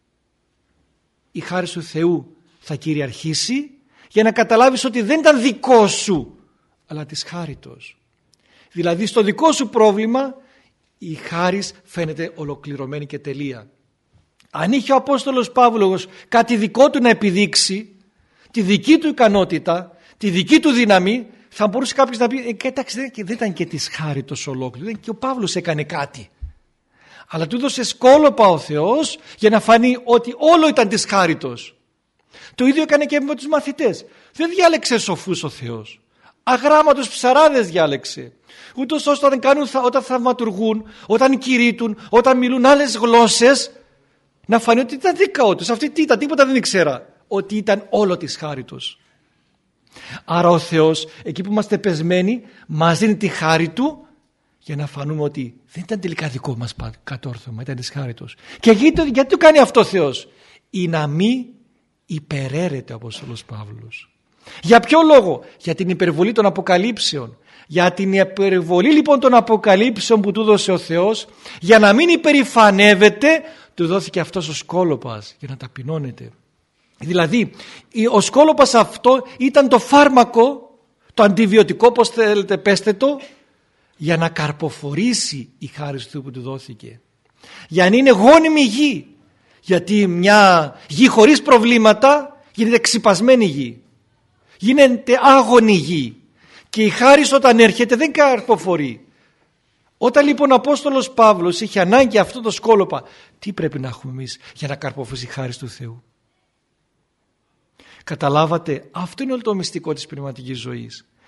η χάρη του Θεού θα κυριαρχήσει, για να καταλάβεις ότι δεν ήταν δικό σου, αλλά της χάριτος. Δηλαδή στο δικό σου πρόβλημα η χάρις φαίνεται ολοκληρωμένη και τελεία. Αν είχε ο Απόστολος Παύλος κάτι δικό του να επιδείξει, τη δική του ικανότητα, τη δική του δύναμη, θα μπορούσε κάποιος να πει «Κοιτάξτε, δεν ήταν και της χάριτος ολόκληρο, και ο Παύλος έκανε κάτι». Αλλά του έδωσε σκόλοπα ο Θεός για να φανεί ότι όλο ήταν της χάριτος. Το ίδιο έκανε και με τους μαθητές. Δεν διάλεξε σοφούς ο Θεός. Αγράμματος ψαράδες διάλεξε. Ούτως ώστε όταν θαυματουργούν, όταν κηρύττουν, όταν μιλούν άλλες γλώσσες, να φανεί ότι ήταν δικά τους. Αυτή τι ήταν, τίποτα δεν ήξερα. Ότι ήταν όλο της χάριτος. Άρα ο Θεός, εκεί που είμαστε πεσμένοι, μας δίνει τη χάρη Του για να φανούμε ότι δεν ήταν τελικά δικό μας κατόρθωμα, ήταν της χάριτος. Και γιατί το κάνει αυτό ο Θεός? Ή να μην υπεραίρεται ο Απόστολος Παύλος. Για ποιο λόγο? Για την υπερβολή των αποκαλύψεων. Για την υπερβολή λοιπόν των αποκαλύψεων που του δώσε ο Θεός, για να μην υπερηφανεύεται, του δόθηκε αυτός ο σκόλοπας για να ταπεινώνεται. Δηλαδή ο σκόλοπας αυτό ήταν το φάρμακο, το αντιβιωτικό, πώς θέλετε πέστε το, για να καρποφορήσει η χάρη του που του δόθηκε. Για να είναι γόνιμη γη. Γιατί μια γη χωρίς προβλήματα γίνεται ξυπασμένη γη. Γίνεται άγονη γη. Και η χάρις όταν έρχεται δεν καρποφορεί. Όταν λοιπόν ο Απόστολος Παύλος είχε ανάγκη αυτό το σκόλοπα, τι πρέπει να έχουμε εμείς για να καρποφορήσει η χάρις του Θεού? Καταλάβατε, αυτό είναι όλο το μυστικό της πνευματικής ζωής.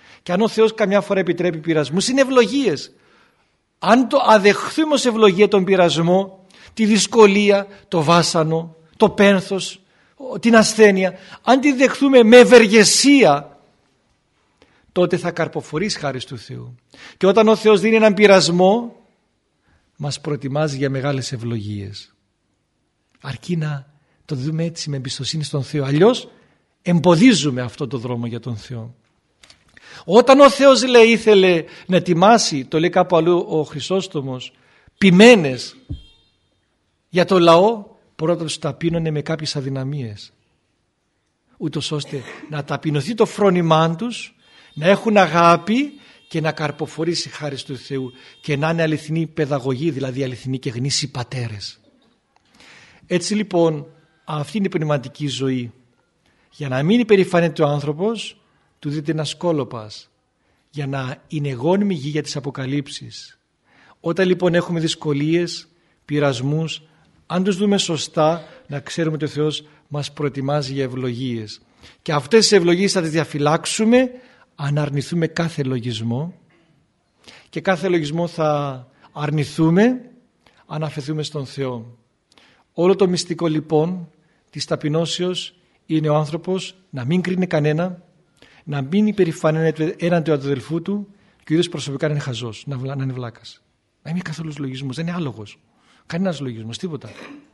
Και αν ο Θεός καμιά φορά επιτρέπει πειρασμούς, είναι ευλογίες. Αν το αδεχθούμε ως ευλογία τον πειρασμό, τη δυσκολία, το βάσανο, το πένθος, την ασθένεια, αν τη δεχθούμε με ευεργεσία, τότε θα καρποφορείς χάρις του Θεού. Και όταν ο Θεός δίνει έναν πειρασμό, μας προετοιμάζει για μεγάλες ευλογίες. Αρκεί να το δούμε έτσι με εμπιστοσύνη στον Θεό. Αλλιώς εμποδίζουμε αυτό το δρόμο για τον Θεό. Όταν ο Θεός ήθελε να ετοιμάσει, το λέει κάπου αλλού ο Χρυσόστομος, ποιμένες για το λαό, πρώτα τους ταπείνωνε με κάποιες αδυναμίες, ούτως ώστε να ταπεινωθεί το φρόνημά τους, να έχουν αγάπη και να καρποφορήσει χάρη του Θεού και να είναι αληθινή παιδαγωγή, δηλαδή αληθινοί και γνήσιοι πατέρες. Έτσι λοιπόν αυτή είναι η πνευματική ζωή. Για να μην υπερηφανεται ο άνθρωπος, του δείτε ένα σκόλοπας, για να είναι γόνιμη γη για τις αποκαλύψεις. Όταν λοιπόν έχουμε δυσκολίες, πειρασμούς, αν τους δούμε σωστά, να ξέρουμε ότι ο Θεός μας προετοιμάζει για ευλογίες. Και αυτές τις ευλογίες θα τις διαφυλάξουμε αν αρνηθούμε κάθε λογισμό, και κάθε λογισμό θα αρνηθούμε αν αφαιθούμε στον Θεό. Όλο το μυστικό λοιπόν της ταπεινώσεως είναι ο άνθρωπος να μην κρίνει κανένα, να μην υπερηφανεύεται έναν του αδελφού του και ο ίδιος προσωπικά να είναι χαζός, να είναι βλάκας. Να είναι καθόλου λογισμός, δεν είναι άλογος. Κανένας λογισμός, τίποτα.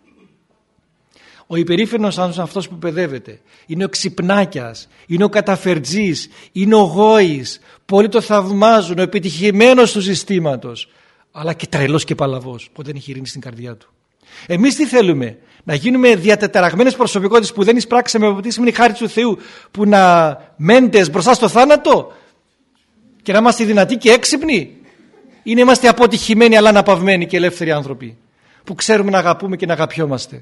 Ο υπερήφανος άνθρωπος είναι αυτός που παιδεύεται. Είναι ο ξυπνάκιας, είναι ο καταφερτζής, είναι ο γόης. Πολλοί το θαυμάζουν, ο επιτυχημένος του συστήματος, αλλά και τρελός και παλαβός, που δεν έχει ειρήνη στην καρδιά του. Εμείς τι θέλουμε? Να γίνουμε διατεταραγμένες προσωπικότητες που δεν εισπράξαμε από τη σημαίνει χάρη του Θεού, που να μέντες μπροστά στο θάνατο και να είμαστε δυνατοί και έξυπνοι, ή να είμαστε αποτυχημένοι αλλά αναπαυμένοι και ελεύθεροι άνθρωποι που ξέρουμε να αγαπούμε και να αγαπιόμαστε?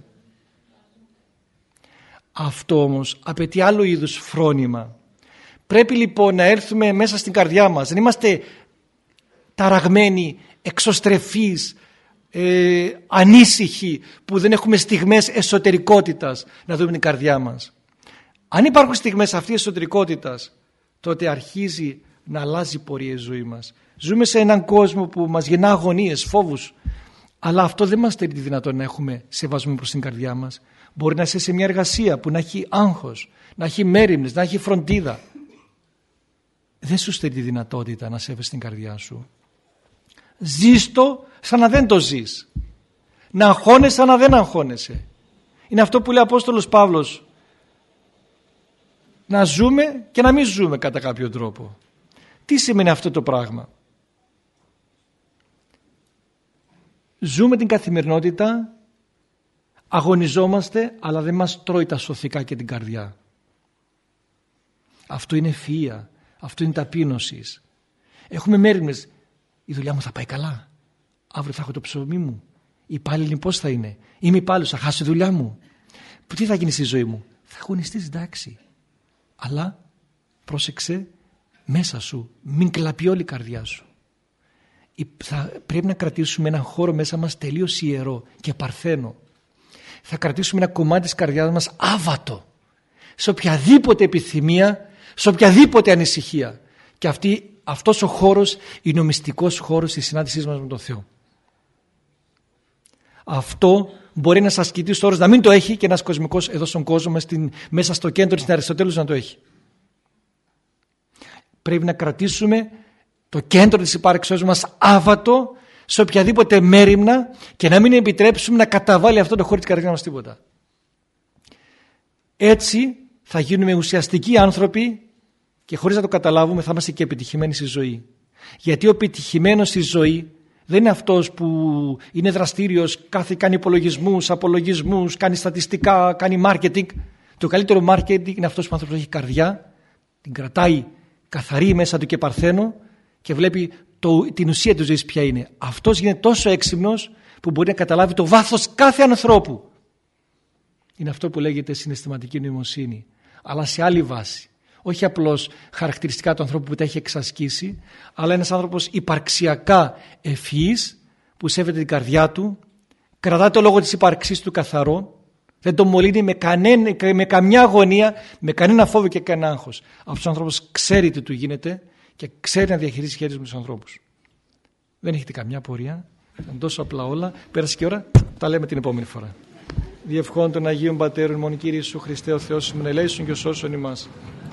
Αυτό όμως απαιτεί άλλο είδους φρόνημα. Πρέπει λοιπόν να έρθουμε μέσα στην καρδιά μας, δεν είμαστε ταραγμένοι, εξωστρεφείς, ανήσυχοι, που δεν έχουμε στιγμές εσωτερικότητας να δούμε την καρδιά μας. Αν υπάρχουν στιγμές αυτής εσωτερικότητας, τότε αρχίζει να αλλάζει η πορεία η ζωή μας. Ζούμε σε έναν κόσμο που μας γεννά αγωνίες, φόβους, αλλά αυτό δεν μας στερεί τη δυνατότητα να έχουμε σεβασμό προς την καρδιά μας. Μπορεί να είσαι σε μια εργασία που να έχει άγχος, να έχει μέριμνες, να έχει φροντίδα. Δεν σου στερεί τη δυνατότητα να σέβεσαι την καρδιά σου. Ζεις το σαν να δεν το ζεις. Να αγχώνεσαι σαν να δεν αγχώνεσαι. Είναι αυτό που λέει ο Απόστολος Παύλος. Να ζούμε και να μην ζούμε κατά κάποιο τρόπο. Τι σημαίνει αυτό το πράγμα? Ζούμε την καθημερινότητα, αγωνιζόμαστε, αλλά δεν μας τρώει τα σωθικά και την καρδιά. Αυτό είναι ευφυΐα, αυτό είναι ταπείνωση. Έχουμε μέριμνες. Η δουλειά μου θα πάει καλά. Αύριο θα έχω το ψωμί μου. Η υπάλληλη πώς θα είναι? Είμαι υπάλληλος, θα χάσω τη δουλειά μου. Τι θα γίνει στη ζωή μου? Θα αγωνιστείς, εντάξει. Αλλά πρόσεξε μέσα σου, μην κλαπεί όλη η καρδιά σου. Πρέπει να κρατήσουμε έναν χώρο μέσα μας τελείως ιερό και παρθένο. Θα κρατήσουμε ένα κομμάτι της καρδιάς μας άβατο σε οποιαδήποτε επιθυμία, σε οποιαδήποτε ανησυχία. Και αυτός ο χώρος είναι ο μυστικός χώρος της συνάντησής μας με τον Θεό. Αυτό μπορεί ένας ασκητής όρος να μην το έχει και ένας κοσμικός εδώ στον κόσμο μέσα στο κέντρο της Αριστοτέλους να το έχει. Πρέπει να κρατήσουμε το κέντρο της υπάρξεως μας άβατο σε οποιαδήποτε μέριμνα και να μην επιτρέψουμε να καταβάλει αυτό το χώρο της καρδιάς μας τίποτα. Έτσι θα γίνουμε ουσιαστικοί άνθρωποι και χωρίς να το καταλάβουμε θα είμαστε και επιτυχημένοι στη ζωή. Γιατί ο επιτυχημένος στη ζωή δεν είναι αυτός που είναι δραστήριος, κάνει υπολογισμούς, απολογισμούς, κάνει στατιστικά, κάνει marketing. Το καλύτερο marketing είναι αυτός που ο άνθρωπος έχει καρδιά, την κρατάει καθαρή μέσα του και παρθένο και βλέπει την ουσία της ζωής ποια είναι. Αυτός γίνεται τόσο έξυπνος που μπορεί να καταλάβει το βάθος κάθε ανθρώπου. Είναι αυτό που λέγεται συναισθηματική νοημοσύνη, αλλά σε άλλη βάση. Όχι απλώς χαρακτηριστικά του ανθρώπου που τα έχει εξασκήσει, αλλά ένας άνθρωπος υπαρξιακά ευφυής που σέβεται την καρδιά του, κρατά το λόγο της ύπαρξής του καθαρό, δεν το μολύνει με καμιά αγωνία, με κανένα φόβο και κανένα άγχος. Αυτός ο άνθρωπος ξέρει τι του γίνεται και ξέρει να διαχειρίζει σχέσεις με τους ανθρώπους. Δεν έχετε καμιά πορεία, είναι τόσο απλά όλα. Πέρασε και ώρα, τα λέμε την επόμενη φορά. Διευχών των Αγίων Πατέρων, μον Κύριε Ιησού Χριστέ ο Θεός ημών ελέησον και σώσον ημάς.